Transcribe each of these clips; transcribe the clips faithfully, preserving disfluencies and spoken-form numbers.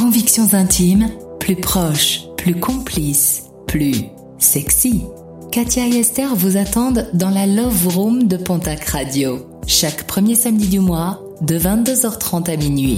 Convictions intimes, plus proches, plus complices, plus sexy. Katia et Esther vous attendent dans la Love Room de Pontac Radio. Chaque premier samedi du mois, de vingt-deux heures trente à minuit.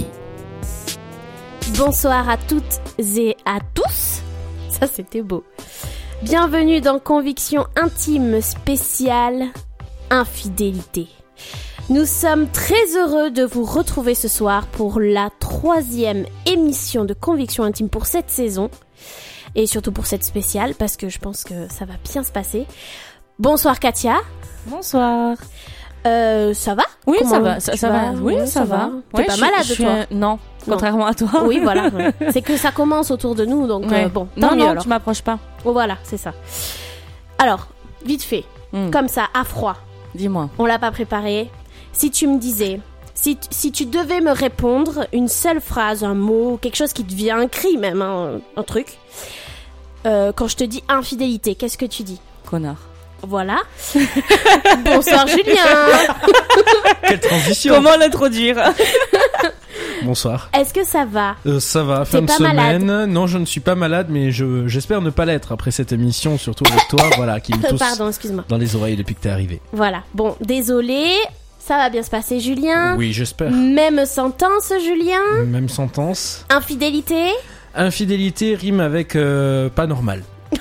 Bonsoir à toutes et à tous. Ça, c'était beau. Bienvenue dans Conviction intime spéciale infidélité. Nous sommes très heureux de vous retrouver ce soir pour la troisième émission de Conviction intime pour cette saison. Et surtout pour cette spéciale, parce que je pense que ça va bien se passer. Bonsoir Katia. Bonsoir. Euh, ça va ? Oui, Comment ça va, ça, ça va. Oui, ça, ça va. va. T'es ouais, pas je, malade, je toi ? Un... Non, contrairement non. à toi. Oui, voilà. C'est que ça commence autour de nous, donc ouais. euh, bon. Non, mieux, non, alors. tu m'approches pas. Oh, voilà, c'est ça. Alors, vite fait, mm. comme ça, à froid. Dis-moi. On l'a pas préparé. Si tu me disais, si, si tu devais me répondre une seule phrase, un mot, quelque chose qui te vient, un cri même, hein, un truc. Euh, quand je te dis infidélité, qu'est-ce que tu dis ? Connard. Voilà. Bonsoir Julien. Quelle transition. Comment l'introduire ? Bonsoir. Est-ce que ça va ? euh, Ça va, fin de semaine. Malade. Non, je ne suis pas malade, mais je, j'espère ne pas l'être après cette émission, surtout avec toi, voilà, qui me tousse Pardon, excuse-moi. dans les oreilles depuis que t'es arrivé. Voilà. Bon, désolé. Ça va bien se passer, Julien. Oui, j'espère. Même sentence, Julien. Même sentence. Infidélité. Infidélité rime avec euh, pas normal.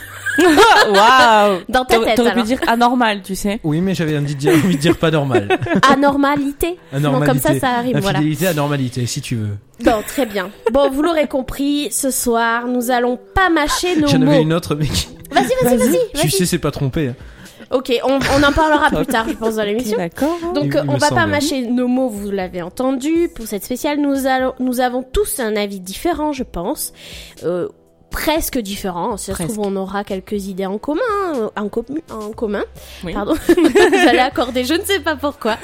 Waouh. Dans ta tête, T'aurais alors. pu dire anormal, tu sais. Oui, mais j'avais envie de dire, envie de dire pas normal. Anormalité. Anormalité. Non, comme ça, ça arrive, voilà. Infidélité, anormalité, si tu veux. Bon, très bien. Bon, vous l'aurez compris, ce soir, nous allons pas mâcher nos J'en mots. avais une autre, mais... Vas-y, vas-y, vas-y. vas-y. Tu sais, c'est pas trompé. Hein. Ok, on, on en parlera plus tard, je pense, dans l'émission. Okay, d'accord. Donc, il, il on va semble. pas mâcher nos mots, vous l'avez entendu. Pour cette spéciale, nous, allons, nous avons tous un avis différent, je pense. Euh, presque différent. Si ça se trouve, on aura quelques idées en commun. En, com- en commun. Oui. Pardon. Vous allez accorder, je ne sais pas pourquoi.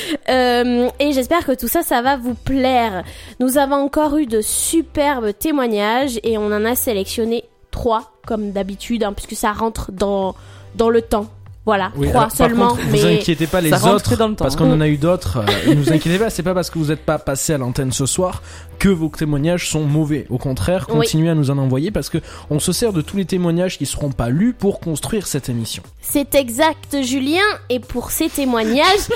Euh, et j'espère que tout ça, ça va vous plaire. Nous avons encore eu de superbes témoignages et on en a sélectionné trois, comme d'habitude, hein, puisque ça rentre dans, dans le temps. Voilà, oui, trois alors, seulement. Par contre, mais vous inquiétez pas les ça autres, dans le temps, parce qu'on en a eu d'autres. Euh, ne vous inquiétez pas, c'est pas parce que vous n'êtes pas passé à l'antenne ce soir que vos témoignages sont mauvais. Au contraire, continuez oui. à nous en envoyer parce que on se sert de tous les témoignages qui seront pas lus pour construire cette émission. C'est exact, Julien. Et pour ces témoignages,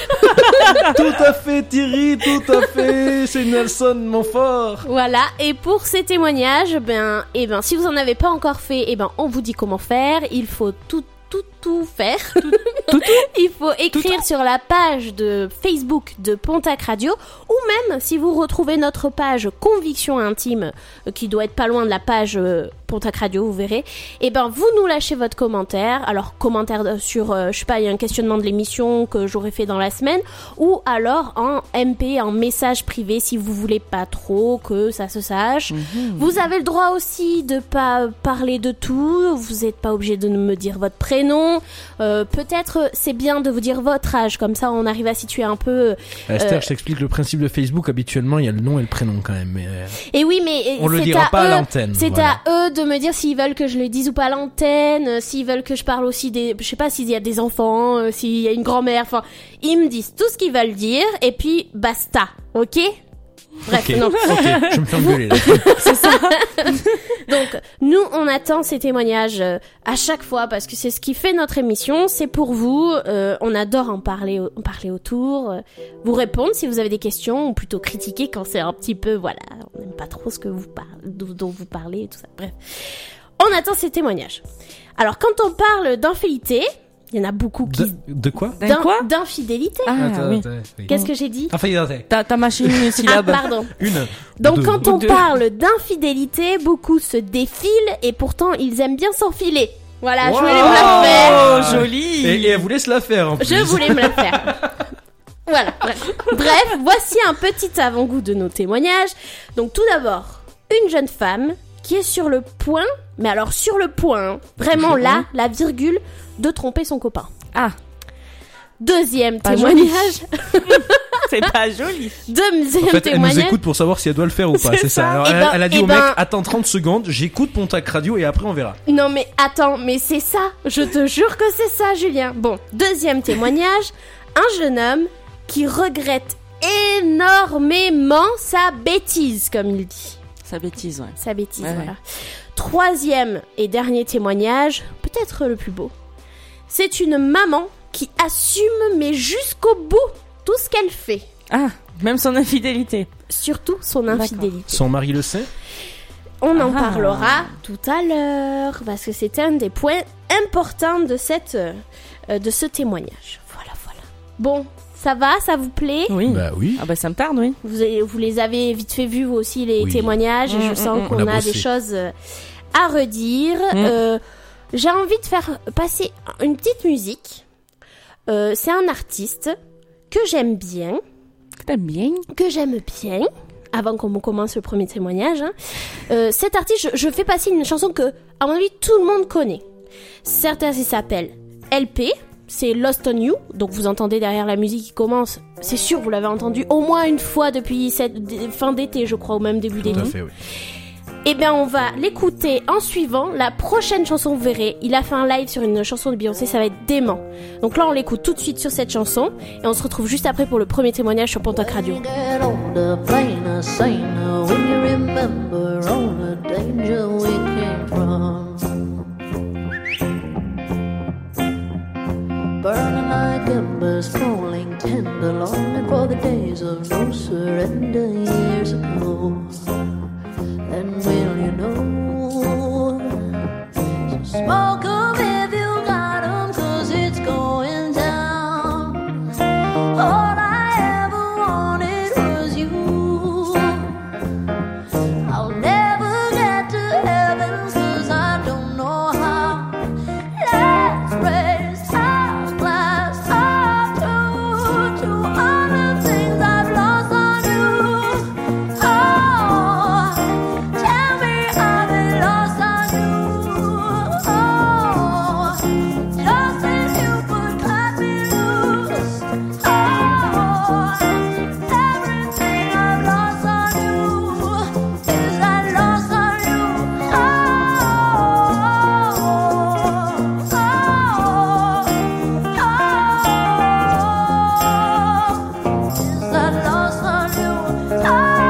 tout à fait, Thierry, tout à fait. C'est Nelson Montfort. Voilà. Et pour ces témoignages, ben, eh ben, si vous en avez pas encore fait, eh ben, on vous dit comment faire. Il faut tout. tout tout faire. Tout, tout, tout. Il faut écrire tout, sur la page de Facebook de Pontac Radio ou même si vous retrouvez notre page Conviction intime euh, qui doit être pas loin de la page euh, Pontac Radio, vous verrez. Et ben vous nous lâchez votre commentaire. Alors commentaire sur euh, je sais pas, il y a un questionnement de l'émission que j'aurais fait dans la semaine ou alors en M P, en message privé si vous voulez pas trop que ça se sache. Mm-hmm. Vous avez le droit aussi de pas parler de tout, vous êtes pas obligé de me dire votre prénom. Euh, peut-être c'est bien de vous dire votre âge, comme ça on arrive à situer un peu. Euh, Esther, je t'explique le principe de Facebook. Habituellement, il y a le nom et le prénom quand même. Mais euh, et oui, mais on c'est le dira à pas eux, à l'antenne. C'est voilà. à eux de me dire s'ils veulent que je le dise ou pas à l'antenne, euh, s'ils veulent que je parle aussi des, je sais pas s'il y a des enfants, euh, s'il y a une grand-mère. Enfin, ils me disent tout ce qu'ils veulent dire et puis basta, ok? Bref, okay. non. Ok, je me fais engueuler là. C'est ça. Donc, nous, on attend ces témoignages euh, à chaque fois parce que c'est ce qui fait notre émission. C'est pour vous. Euh, on adore en parler, en parler autour. Euh, vous répondre si vous avez des questions ou plutôt critiquer quand c'est un petit peu, voilà, on n'aime pas trop ce que vous parlez, dont vous parlez et tout ça. Bref, on attend ces témoignages. Alors, quand on parle d'infidélité, il y en a beaucoup qui... De, de quoi D'in- quoi D'infidélité. Ah, attends, oui. attends, oui. Qu'est-ce que j'ai dit? Infidélité. T'as, t'as mâché une syllabe. Ah, pardon. Une. Donc deux. quand on Deux. parle d'infidélité, beaucoup se défilent et pourtant ils aiment bien s'enfiler. Voilà, Wow. je voulais me la faire. Oh, joli. Et, et elle voulait se la faire en plus. Je voulais me la faire. Voilà. Bref. Bref, voici un petit avant-goût de nos témoignages. Donc tout d'abord, une jeune femme qui est sur le point, mais alors sur le point, hein, vraiment là, la virgule, de tromper son copain. Ah. Deuxième Pas témoignage. C'est pas joli. Deuxième En fait, elle témoignage. nous écoute pour savoir si elle doit le faire ou pas, C'est c'est ça. ça. Alors, Eh elle, ben- elle a dit eh au ben- mec, attends trente secondes, j'écoute Pontac Radio et après on verra. Non mais attends, mais c'est ça. Je te jure que c'est ça, Julien. Bon, deuxième témoignage. Un jeune homme qui regrette énormément sa bêtise, comme il dit. Sa bêtise, ouais. Sa bêtise, Ouais, voilà. ouais. Troisième et dernier témoignage, peut-être le plus beau. C'est une maman qui assume, mais jusqu'au bout, tout ce qu'elle fait. Ah, même son infidélité. Surtout son D'accord. infidélité. Son mari le sait? On en Ah. parlera tout à l'heure, parce que c'est un des points importants de, cette, euh, de ce témoignage. Voilà, voilà. Bon, ça va, ça vous plaît? Oui. Bah oui. Ah bah ça me tarde, oui. Vous, avez- vous les avez vite fait vus, vous aussi, les Oui. témoignages, et Mmh, je sens mmh, qu'on on a a, bossé. des choses euh, à redire. Mmh. Euh, j'ai envie de faire passer une petite musique. Euh, c'est un artiste que j'aime bien, T'aimes bien? que j'aime bien, avant qu'on commence le premier témoignage. Hein. Euh, cet artiste, je, je fais passer une chanson que, à mon avis, tout le monde connaît. Cet artiste s'appelle L P, c'est Lost on You, donc vous entendez derrière la musique qui commence, c'est sûr, vous l'avez entendu au moins une fois depuis cette d- fin d'été, je crois, ou même début Tout d'été. à fait, oui. Eh bien, on va l'écouter en suivant. La prochaine chanson, vous verrez, il a fait un live sur une chanson de Beyoncé, ça va être dément. Donc là, on l'écoute tout de suite sur cette chanson, et on se retrouve juste après pour le premier témoignage sur Pontac Radio. When you get older, plainer, saner, when you remember all the danger we came from. Burning like embers, falling tender, longing for the days of no surrender years ago. And will you know? So smoke 'em if you got 'em, 'cause it's going down. All I ever wanted was you. I'll never get to heaven 'cause I don't know how. Let's raise our glass up to, to all the things I've lost on you. Oh, tell me I've been lost on you. Oh, just as you could cut me loose. Oh, everything I've lost on you is that lost on you. Oh, oh, oh, is that lost on you. Oh,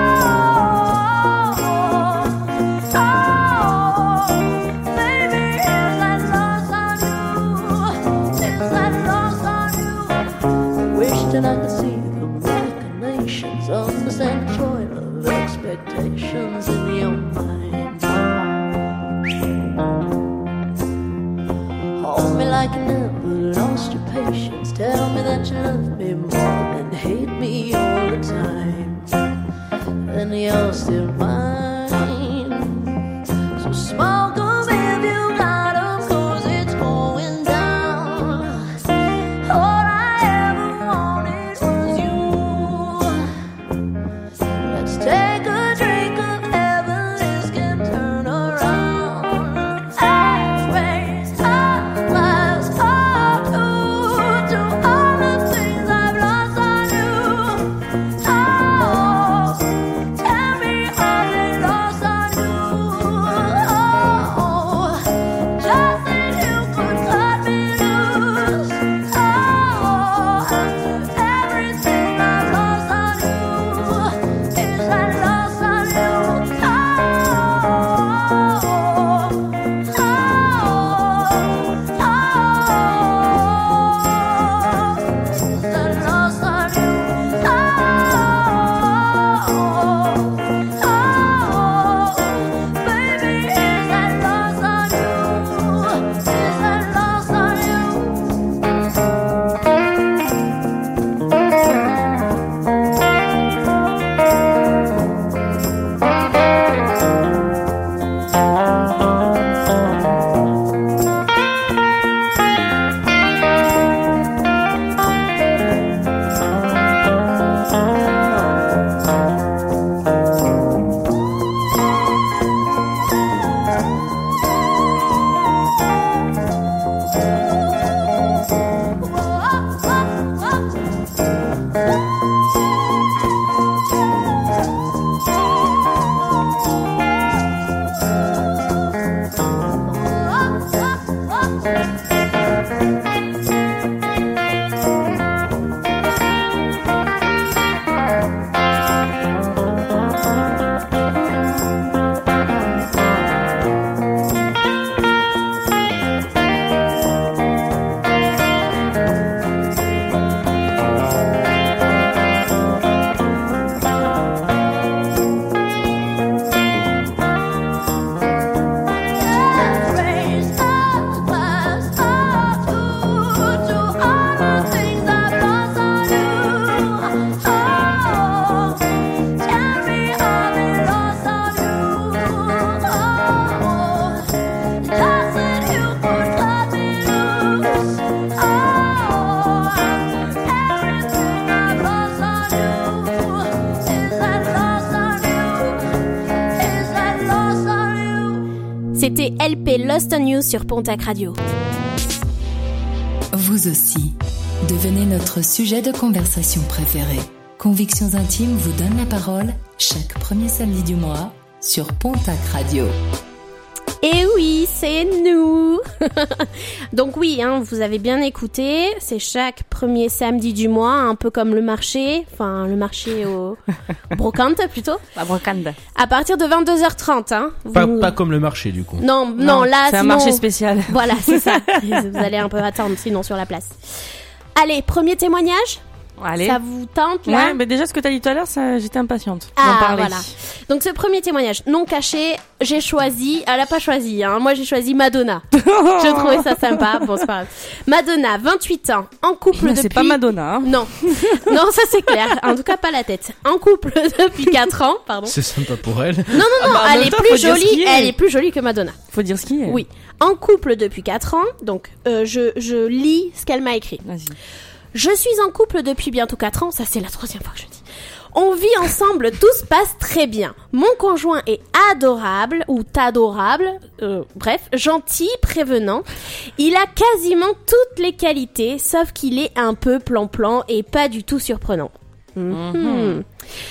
oh, baby, is that lost on you. Is that lost on you. Wish that I could see the machinations, understand the toil of expectations in your mind. Hold me like you never lost your patience. Tell me that you love me more than hate me all the time. And you're still mine. So smoke 'em if you got 'em, 'cause it's going down. All I ever wanted was you. Let's take a drink of heaven, this can turn around. Let's raise our glass up to, to all the things I've lost on you. Oh, tell me I've been c'était L P Lost on You sur Pontac Radio. Vous aussi, devenez notre sujet de conversation préféré. Convictions Intimes vous donne la parole chaque premier samedi du mois sur Pontac Radio. Et oui, c'est nous. Donc oui, hein, vous avez bien écouté, c'est chaque premier samedi du mois, un peu comme le marché, enfin le marché au brocante plutôt. La brocante. À partir de vingt-deux heures trente, hein. Pas, Vous... pas comme le marché du coup. Non, non, Non, là c'est un sinon... marché spécial. Voilà, c'est ça. Vous allez un peu attendre sinon sur la place. Allez, premier témoignage. Allez. Ça vous tente là? Ouais, mais déjà ce que t'as dit tout à l'heure, ça, j'étais impatiente d'en Ah, parler. voilà. Donc ce premier témoignage non caché, j'ai choisi, elle a pas choisi, hein. Moi j'ai choisi Madonna. Je trouvais ça sympa. Bon, c'est pas grave. Madonna, vingt-huit ans, en couple Non, depuis... c'est pas Madonna, hein. Non, non, ça c'est clair. En tout cas, pas la tête. En couple depuis quatre ans, pardon. C'est sympa pour elle. Non, non, non, Ah bah, en elle même est temps, faut plus dire ce jolie. qui est. Elle est plus jolie que Madonna. Faut dire ce qui est. Oui. En couple depuis quatre ans. Donc, euh, je je lis ce qu'elle m'a écrit. Vas-y. Je suis en couple depuis bientôt quatre ans, ça c'est la troisième fois que je dis. On vit ensemble, tout se passe très bien. Mon conjoint est adorable, ou adorable, euh, bref, gentil, prévenant. Il a quasiment toutes les qualités, sauf qu'il est un peu plan-plan et pas du tout surprenant. Mm-hmm. Mhm.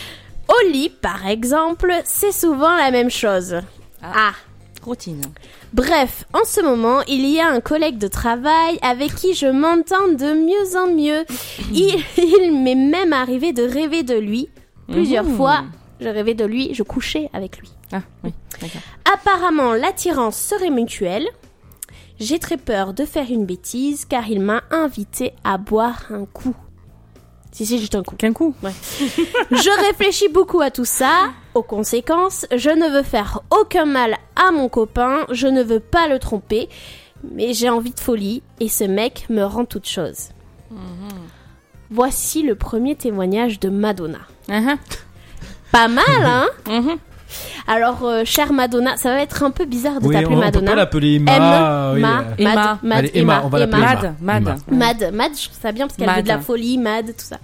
Au lit, par exemple, c'est souvent la même chose. Ah. Ah. Routine. Bref, en ce moment, il y a un collègue de travail avec qui je m'entends de mieux en mieux. Il, il m'est même arrivé de rêver de lui. Plusieurs Mhm. fois, je rêvais de lui, je couchais avec lui. Ah, oui, d'accord. Apparemment, l'attirance serait mutuelle. J'ai très peur de faire une bêtise car il m'a invité à boire un coup. Si, si, juste un coup. Qu'un coup. Ouais. Je réfléchis beaucoup à tout ça. Aux conséquences, je ne veux faire aucun mal à mon copain, je ne veux pas le tromper, mais j'ai envie de folie et ce mec me rend toute chose. Mhm. Voici le premier témoignage de Madonna. Uh-huh. Pas mal, hein? Mhm. Alors, euh, chère Madonna, ça va être un peu bizarre de Oui, t'appeler on, on peut Madonna. pas l'appeler Emma. M, oui, Ma, euh, Mad, Emma. Mad, Allez, Emma, on va l'appeler Emma. Mad, Mad. Emma. Mad, Mad, je trouve ça bien parce qu'elle Mad. veut de la folie, Mad, tout ça.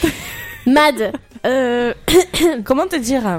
Mad, euh, Comment te dire?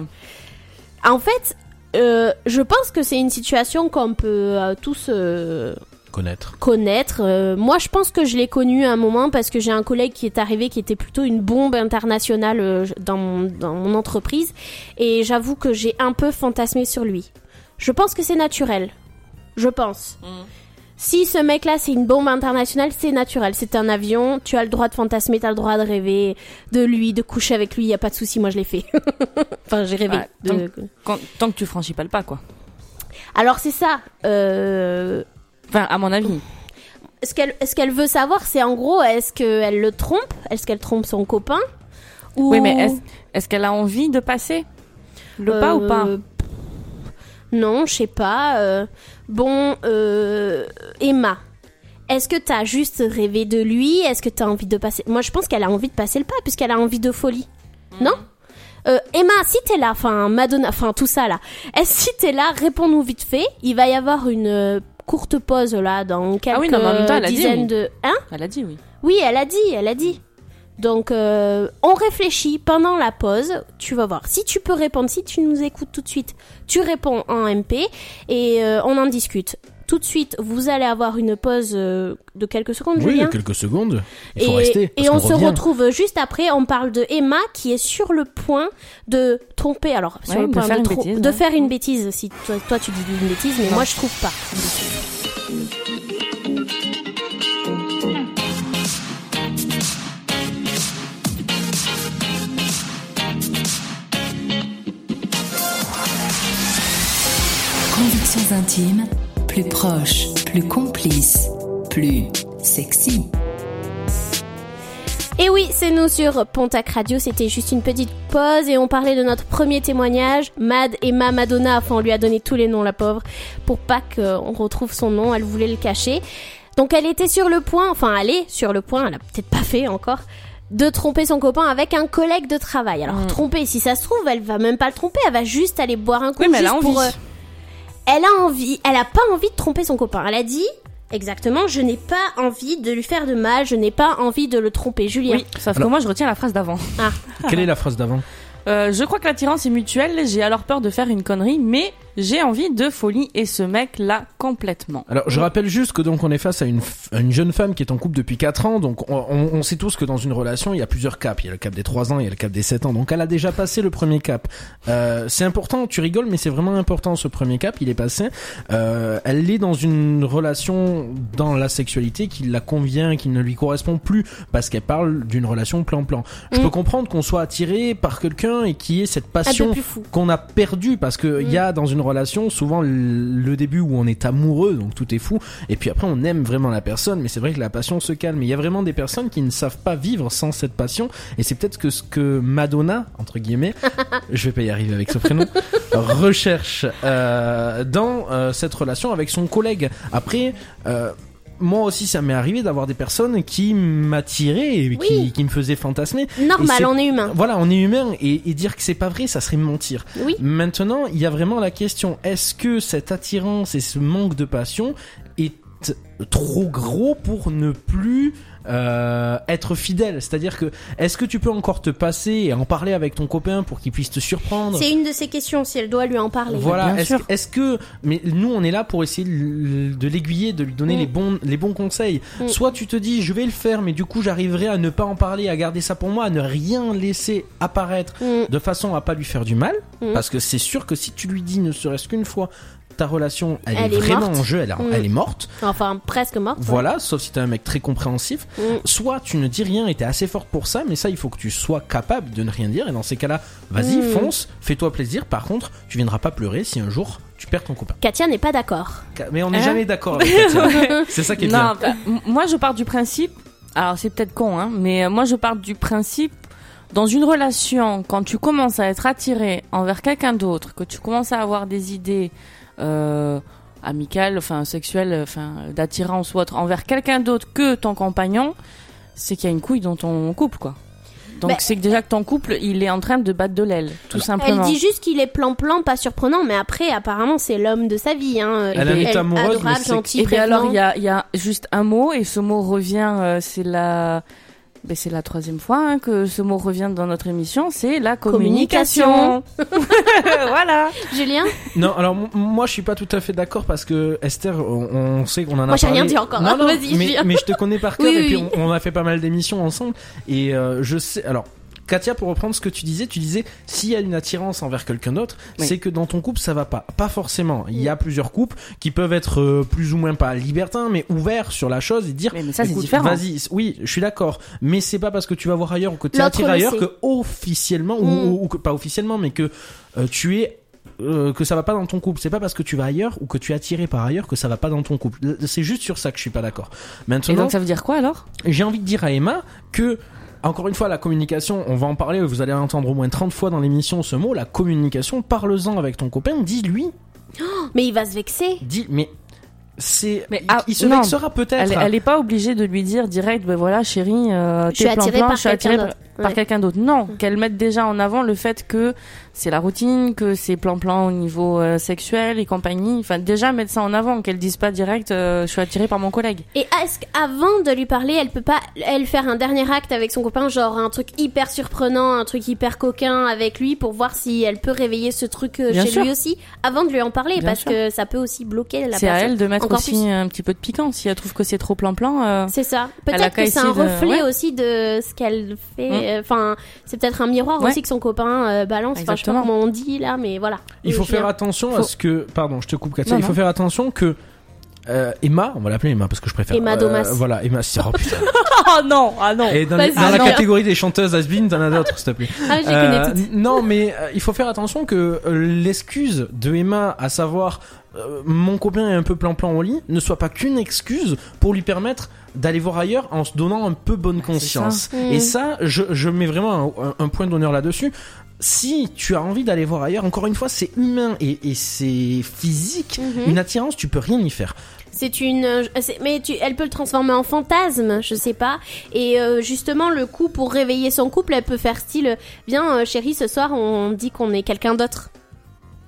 en fait, euh, je pense que c'est une situation qu'on peut euh, tous euh, Connaître. connaître. Euh, moi, je pense que je l'ai connu à un moment parce que j'ai un collègue qui est arrivé qui était plutôt une bombe internationale euh, dans, mon, dans mon entreprise. Et j'avoue que j'ai un peu fantasmé sur lui. Je pense que c'est naturel. Je pense. Mm. Si ce mec-là, c'est une bombe internationale, c'est naturel. C'est un avion, tu as le droit de fantasmer, tu as le droit de rêver de lui, de coucher avec lui, il n'y a pas de souci, moi je l'ai fait. Enfin, j'ai rêvé. Ouais, de... donc- Quand- tant que tu franchis pas le pas, quoi. Alors, c'est ça. Euh... Enfin, à mon avis. Ce qu'elle, ce qu'elle veut savoir, c'est en gros, est-ce qu'elle le trompe? Est-ce qu'elle trompe son copain? Ou... Oui, mais est-ce, est-ce qu'elle a envie de passer le pas Euh, ou pas? Non, je sais pas. Euh, bon, euh, Emma, est-ce que t'as juste rêvé de lui? Est-ce que t'as envie de passer... Moi, je pense qu'elle a envie de passer le pas, puisqu'elle a envie de folie. Non? Euh, Emma, si t'es là, enfin, Madonna, enfin, tout ça, là. Est-ce si t'es là, réponds-nous vite fait. Il va y avoir une euh, courte pause, là, dans quelques Ah oui, non, mais en même temps, elle a dit dizaines oui. de... Hein? Elle a dit oui. Oui, elle a dit, elle a dit. Donc, euh, on réfléchit pendant la pause. Tu vas voir. Si tu peux répondre, si tu nous écoutes tout de suite, tu réponds en M P et euh, on en discute. Tout de suite, vous allez avoir une pause euh, de quelques secondes, Oui, Julien. quelques secondes. Il faut et rester. Parce et on qu'on se revient. retrouve juste après. On parle de Emma qui est sur le point de tromper. Alors, sur Ouais, le de point faire de, une tro- bêtise, de ouais. faire une bêtise. Si toi, toi tu dis une bêtise, mais Non. moi je trouve pas. Convictions Intimes, plus proches, plus complices, plus sexy. Et oui, c'est nous sur Pontac Radio, c'était juste une petite pause et on parlait de notre premier témoignage. Mad, Emma, Madonna, enfin on lui a donné tous les noms, la pauvre, pour pas qu'on retrouve son nom, elle voulait le cacher. Donc elle était sur le point, enfin elle est sur le point, elle a peut-être pas fait encore, de tromper son copain avec un collègue de travail. Alors Mm. tromper, si ça se trouve, elle va même pas le tromper, elle va juste aller boire un coup. Oui, mais elle a juste pour, envie. euh, elle a envie, elle a pas envie de tromper son copain. Elle a dit... Exactement, je n'ai pas envie de lui faire de mal, je n'ai pas envie de le tromper. Julien. Oui, sauf Alors- que moi je retiens la phrase d'avant. Ah. Quelle est la phrase d'avant? Euh, je crois que l'attirance est mutuelle, j'ai alors peur de faire une connerie, mais j'ai envie de folie et ce mec-là complètement. Alors, je rappelle juste que donc on est face à une, f- à une jeune femme qui est en couple depuis quatre ans. Donc, on, on, on sait tous que dans une relation, il y a plusieurs caps. Il y a le cap des trois ans, il y a le cap des sept ans. Donc, elle a déjà passé le premier cap. Euh, c'est important, tu rigoles, mais c'est vraiment important ce premier cap. Il est passé. Euh, elle est dans une relation dans la sexualité qui la convient, qui ne lui correspond plus parce qu'elle parle d'une relation plan-plan. Je Mm. peux comprendre qu'on soit attiré par quelqu'un et qui ait cette passion Un peu plus fou. qu'on a perdu parce que il Mm. y a dans une relation souvent le, le début où on est amoureux, donc tout est fou, et puis après on aime vraiment la personne, mais c'est vrai que la passion se calme. Il y a vraiment des personnes qui ne savent pas vivre sans cette passion, et c'est peut-être que ce que Madonna, entre guillemets, je vais pas y arriver avec ce prénom, recherche euh, dans euh, cette relation avec son collègue. Après, euh, moi aussi ça m'est arrivé d'avoir des personnes qui m'attiraient et qui, Oui. qui me faisaient fantasmer. Et Normal, c'est- on est humain. Voilà, on est humain, et, et dire que c'est pas vrai, ça serait mentir. Oui. Maintenant, il y a vraiment la question, est-ce que cette attirance et ce manque de passion est trop gros pour ne plus euh, être fidèle? C'est-à-dire que, est-ce que tu peux encore te passer et en parler avec ton copain pour qu'il puisse te surprendre? C'est une de ces questions, si elle doit lui en parler. Voilà, Bien est-ce, sûr. est-ce que, mais nous on est là pour essayer de, de l'aiguiller, de lui donner Mm. les bons, les bons conseils. Mm. Soit tu te dis je vais le faire, mais du coup j'arriverai à ne pas en parler, à garder ça pour moi, à ne rien laisser apparaître Mm. de façon à pas lui faire du mal, Mm. parce que c'est sûr que si tu lui dis ne serait-ce qu'une fois ta relation elle, Elle est, est vraiment morte. en jeu, elle, a- Mm. elle est morte, Enfin, presque morte. ouais. voilà, sauf si t'es un mec très compréhensif, Mm. soit tu ne dis rien et t'es assez forte pour ça, mais ça il faut que tu sois capable de ne rien dire, et dans ces cas-là, vas-y, Mm. fonce, fais-toi plaisir. Par contre, tu viendras pas pleurer si un jour tu perds ton copain. Katia n'est pas d'accord. Mais on n'est Hein jamais d'accord avec Katia. C'est ça qui est bien. Non, bah, m- moi je pars du principe, alors c'est peut-être con, hein, mais euh, moi je pars du principe, dans une relation, quand tu commences à être attiré envers quelqu'un d'autre, que tu commences à avoir des idées euh, amicales, enfin sexuelles, enfin d'attirance ou autre, envers quelqu'un d'autre que ton compagnon, c'est qu'il y a une couille dans ton couple, quoi. Donc Bah, c'est que déjà que ton couple, il est en train de battre de l'aile, tout simplement. Elle dit juste qu'il est plan-plan, pas surprenant, mais après, apparemment, c'est l'homme de sa vie. Hein. Elle en est amoureuse, mais adorable, c'est- gentil, Et bien prévenant. alors, il y a, il y a juste un mot, et ce mot revient, euh, c'est la... Ben, c'est la troisième fois hein, que ce mot revient dans notre émission, c'est la communication. Voilà. Julien, Non, alors m- moi je suis pas tout à fait d'accord parce que Esther, on, on sait qu'on en a Moi, j'ai parlé. rien dit encore, Non, hein. non, Vas-y, mais, Julien. mais je te connais par cœur Oui, et oui, puis oui. on, on a fait pas mal d'émissions ensemble et euh, je sais. Alors. Katia, pour reprendre ce que tu disais, tu disais s'il y a une attirance envers quelqu'un d'autre, Oui. c'est que dans ton couple ça va pas. Pas forcément. Il y a plusieurs couples qui peuvent être euh, plus ou moins pas libertins, mais ouverts sur la chose et dire. Mais, mais ça, c'est écoute, différent. Vas-y, oui, je suis d'accord, mais c'est pas parce que tu vas voir ailleurs ou que tu es L'autre attiré le ailleurs sait. que officiellement ou- Mm. ou, ou que pas officiellement, mais que euh, tu es euh, que ça va pas dans ton couple. C'est pas parce que tu vas ailleurs ou que tu es attiré par ailleurs que ça va pas dans ton couple. C'est juste sur ça que je suis pas d'accord. Et Maintenant, donc ça veut dire quoi alors? j'ai envie de dire à Emma que encore une fois, la communication, on va en parler, vous allez entendre au moins trente fois dans l'émission ce mot, la communication, parle-en avec ton copain, dis-lui, mais il va se vexer. dis, mais c'est, Mais, il, ah, il se non. vexera peut-être. Elle, elle est pas obligée de lui dire direct, ben voilà chérie, euh, Je suis t'es attirée plan-plan, par je suis attirée quelqu'un par, d'autre. par Ouais. quelqu'un d'autre. Non, qu'elle mette déjà en avant le fait que c'est la routine, que c'est plan-plan au niveau euh, sexuel et compagnie. Enfin, déjà mettre ça en avant, qu'elle dise pas direct, euh, je suis attirée par mon collègue. Et est-ce qu'avant de lui parler, elle peut pas, elle, faire un dernier acte avec son copain, genre un truc hyper surprenant, un truc hyper coquin avec lui pour voir si elle peut réveiller ce truc euh, Bien chez sûr. lui aussi, avant de lui en parler, Bien parce sûr. que ça peut aussi bloquer la C'est à personne. elle de mettre Encore aussi plus. un petit peu de piquant. Si elle trouve que c'est trop plan-plan, euh, C'est ça. Elle a Peut-être qu'à que c'est un essayer de- reflet ouais. aussi de ce qu'elle fait. Mm. euh, Enfin, c'est peut-être un miroir Ouais. aussi que son copain euh, balance. Enfin, je sais pas Exactement. comment on dit là, mais voilà. Il faut Euh, faire Julien. attention à Faut- ce que, pardon, je te coupe Katia, Non, il faut non. faire attention que euh, Emma, on va l'appeler Emma parce que je préfère. Emma Domas. Voilà, Emma, c'est, oh putain. oh non, ah non. Et dans, Vas-y. dans la Ah non. catégorie des chanteuses has-been, t'en as d'autres, s'il te plaît. Ah, je les Euh, connais toutes. non, mais euh, il faut faire attention que euh, l'excuse de Emma, à savoir euh, mon copain est un peu plan-plan au lit, ne soit pas qu'une excuse pour lui permettre d'aller voir ailleurs en se donnant un peu bonne conscience. ça. Et Mmh. ça, je, je mets vraiment un, un- un point d'honneur là-dessus. Si tu as envie d'aller voir ailleurs, encore une fois, c'est humain et, et c'est physique. Mhm. Une attirance, tu peux rien y faire. C'est une, euh, c'est- mais tu, elle peut le transformer en fantasme, je sais pas. Et euh, justement, le coup pour réveiller son couple, elle peut faire style, viens euh, chérie, ce soir on dit qu'on est quelqu'un d'autre.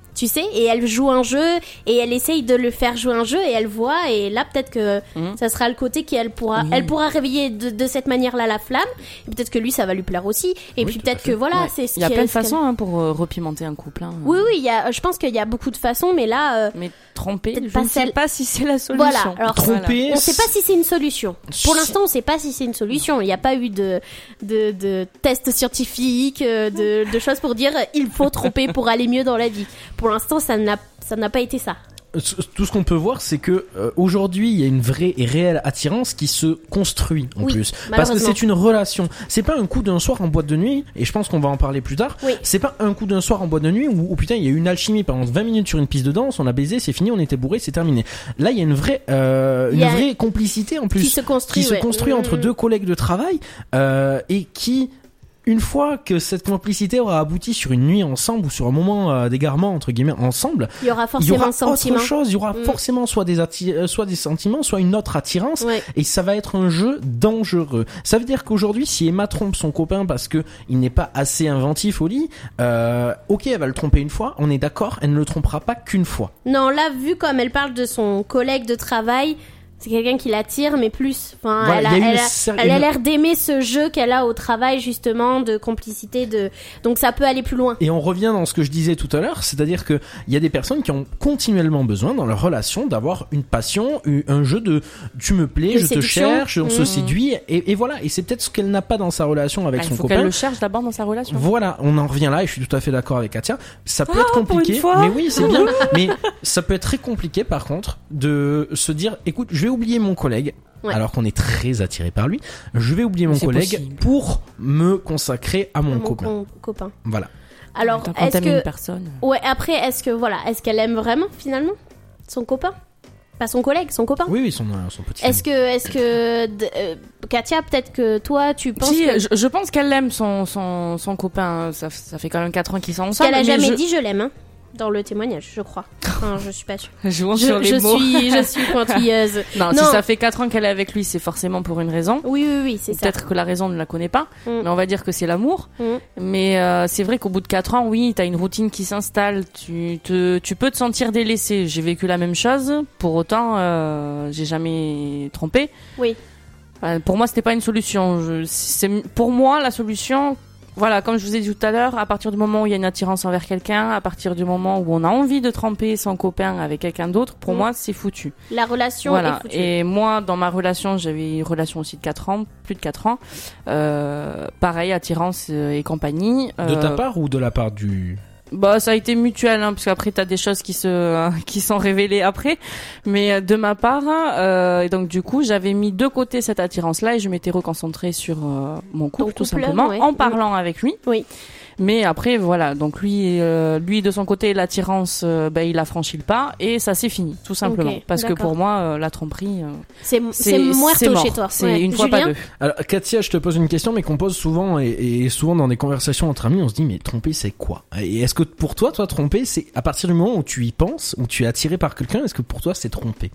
Tu sais, et elle joue un jeu et elle essaye de le faire jouer un jeu et elle voit, et là peut-être que mmh. ça sera le côté qu'elle pourra, mmh. elle pourra réveiller de, de cette manière-là la flamme, et peut-être que lui ça va lui plaire aussi, et oui, puis peut-être que voilà, ouais. c'est ce il y a que, plein de façons hein, pour euh, repimenter un couple. Hein. Oui, oui, il y a, je pense qu'il y a beaucoup de façons, mais là, euh, mais tromper, je pas ne sais celle... pas si c'est la solution. Voilà, alors tromper, on sait pas si c'est une solution. Pour l'instant, on sait pas si c'est une solution. Il n'y a pas eu de de, de tests scientifiques, de, de choses pour dire il faut tromper pour aller mieux dans la vie. Pour l'instant, ça n'a ça n'a pas été ça. Tout ce qu'on peut voir, c'est que euh, aujourd'hui, il y a une vraie et réelle attirance qui se construit en oui, plus, parce que c'est une relation. C'est pas un coup d'un soir en boîte de nuit, et je pense qu'on va en parler plus tard. Oui. C'est pas un coup d'un soir en boîte de nuit où, où putain il y a eu une alchimie pendant vingt minutes sur une piste de danse, on a baisé, c'est fini, on était bourré, c'est terminé. Là, il y a une vraie, euh, une vraie complicité en plus qui se construit, qui ouais. se construit mmh. entre deux collègues de travail euh, et qui une fois que cette complicité aura abouti sur une nuit ensemble ou sur un moment euh, d'égarement entre guillemets ensemble, il y aura forcément il y aura un sentiment. autre chose, il y aura mmh. forcément soit des atti- euh, soit des sentiments, soit une autre attirance, ouais. et ça va être un jeu dangereux. Ça veut dire qu'aujourd'hui, si Emma trompe son copain parce que il n'est pas assez inventif au lit, euh, ok, elle va le tromper une fois, on est d'accord, elle ne le trompera pas qu'une fois. Non, là, vu comme elle parle de son collègue de travail, c'est quelqu'un qui l'attire, mais plus. Enfin, voilà, elle, a, a elle, a, ser- elle a l'air d'aimer ce jeu qu'elle a au travail, justement, de complicité, de. Donc ça peut aller plus loin. Et on revient dans ce que je disais tout à l'heure, c'est-à-dire que il y a des personnes qui ont continuellement besoin dans leur relation d'avoir une passion, un jeu de tu me plais, de je séduction. te cherche, on mmh. se séduit, et, et voilà. Et c'est peut-être ce qu'elle n'a pas dans sa relation avec ah, son il faut copain. qu'elle le cherche d'abord dans sa relation. Voilà, on en revient là, et je suis tout à fait d'accord avec Katia. Ça peut ah, être compliqué, pour une fois. mais oui, c'est bien. Mais ça peut être très compliqué, par contre, de se dire, écoute, je vais oublier mon collègue. Ouais. Alors qu'on est très attiré par lui, je vais oublier mon c'est collègue possible. pour me consacrer à mon, mon copain. con- copain. Voilà. Alors, quand est-ce que une personne. Ouais, après, est-ce que voilà, est-ce qu'elle aime vraiment finalement son copain, pas son collègue, son copain. Oui, oui, son son petit. Est-ce que, est-ce que euh, Katia, peut-être que toi, tu penses si, que... je, je pense qu'elle aime son son son copain. Ça, ça fait quand même quatre ans qu'ils sont ensemble. Qu'elle a jamais je... dit je l'aime. Hein dans le témoignage, je crois. Enfin, je suis pas sûre. Jouons je, sur les je mots. suis, je suis pointilleuse. Non, non, si ça fait quatre ans qu'elle est avec lui, c'est forcément pour une raison. Oui, oui, oui, c'est ça. Peut-être que la raison ne la connaît pas, mm. mais on va dire que c'est l'amour. Mm. Mais euh, c'est vrai qu'au bout de quatre ans, oui, t'as une routine qui s'installe. Tu te, tu peux te sentir délaissé. J'ai vécu la même chose. Pour autant, euh, j'ai jamais trompé. Oui. Euh, pour moi, c'était pas une solution. Je, c'est pour moi la solution. Voilà, comme je vous ai dit tout à l'heure, à partir du moment où il y a une attirance envers quelqu'un, à partir du moment où on a envie de tromper son copain avec quelqu'un d'autre, pour mmh. moi, c'est foutu. La relation voilà. est foutue. Et moi, dans ma relation, j'avais une relation aussi de quatre ans, plus de quatre ans. Euh, pareil, attirance et compagnie. De euh, ta part ou de la part du... Bah, ça a été mutuel, hein, parce qu'après t'as des choses qui se euh, qui sont révélées après. Mais euh, de ma part, euh, et donc du coup, j'avais mis de côté cette attirance-là et je m'étais reconcentrée sur euh, mon couple, couple, tout simplement, ouais. en parlant mmh. avec lui. Oui. Mais après, voilà, donc lui, euh, lui de son côté, l'attirance, euh, ben il a franchi le pas et ça c'est fini, tout simplement. Okay, parce d'accord. que pour moi, euh, la tromperie, euh, c'est c'est muerto chez toi. C'est ouais. une fois Julien pas deux. Alors Katia, je te pose une question, mais qu'on pose souvent et, et souvent dans des conversations entre amis, on se dit mais tromper c'est quoi? Et est-ce que pour toi, toi tromper, c'est à partir du moment où tu y penses, où tu es attiré par quelqu'un, est-ce que pour toi c'est tromper?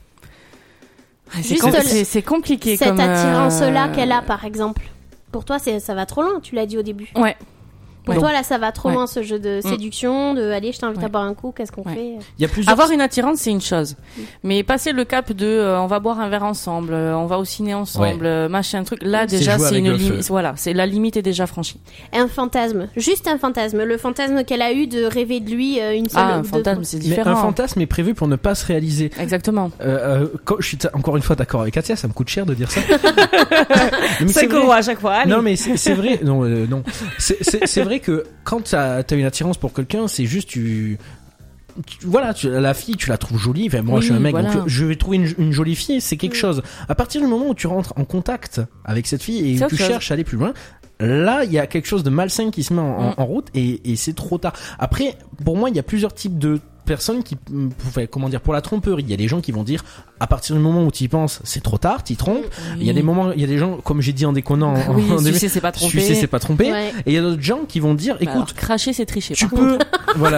C'est, com- c'est, c'est compliqué. Cette comme, attirance-là euh... qu'elle a, par exemple. Pour toi, c'est ça va trop loin. Tu l'as dit au début. Ouais. Pour ouais. toi, là, ça va trop ouais. loin, ce jeu de séduction, de allez, je t'invite ouais. à boire un coup, qu'est-ce qu'on ouais. fait? Il y a plusieurs... Avoir une attirance, c'est une chose. Mm. Mais passer le cap de, euh, on va boire un verre ensemble, euh, on va au ciné ensemble, ouais. euh, machin, truc, là, c'est déjà, c'est une limite, feu. voilà, c'est, la limite est déjà franchie. Un fantasme. Juste un fantasme. Le fantasme qu'elle a eu de rêver de lui euh, une seule Ah, un ou deux fantasme, fois. c'est différent. Mais un fantasme est prévu pour ne pas se réaliser. Exactement. Euh, euh, quand, je suis t- encore une fois d'accord avec Katia, ça me coûte cher de dire ça. cinq euros à chaque fois, allez. Non, mais c'est, c'est vrai, non, euh, non. C'est, c'est, c'est vrai que quand t'as, t'as une attirance pour quelqu'un, c'est juste tu, tu voilà, tu, la fille, tu la trouves jolie. Enfin, moi, oui, je suis un mec, voilà. donc je vais trouver une, une jolie fille, c'est quelque oui. chose. À partir du moment où tu rentres en contact avec cette fille et c'est où tu cherches à aller plus loin, là, il y a quelque chose de malsain qui se met en, mm. en, en route et, et c'est trop tard. Après, pour moi, il y a plusieurs types de personnes qui, enfin, comment dire, pour la tromperie, il y a des gens qui vont dire, à partir du moment où tu y penses, c'est trop tard, tu trompes. Oui. Il y a des moments, il y a des gens, comme j'ai dit en déconnant, en, oui, en début, sucer, c'est pas trompé. Sucer, c'est pas trompé. Ouais. Et il y a d'autres gens qui vont dire, écoute, alors, cracher, c'est tricher. tu par peux, voilà.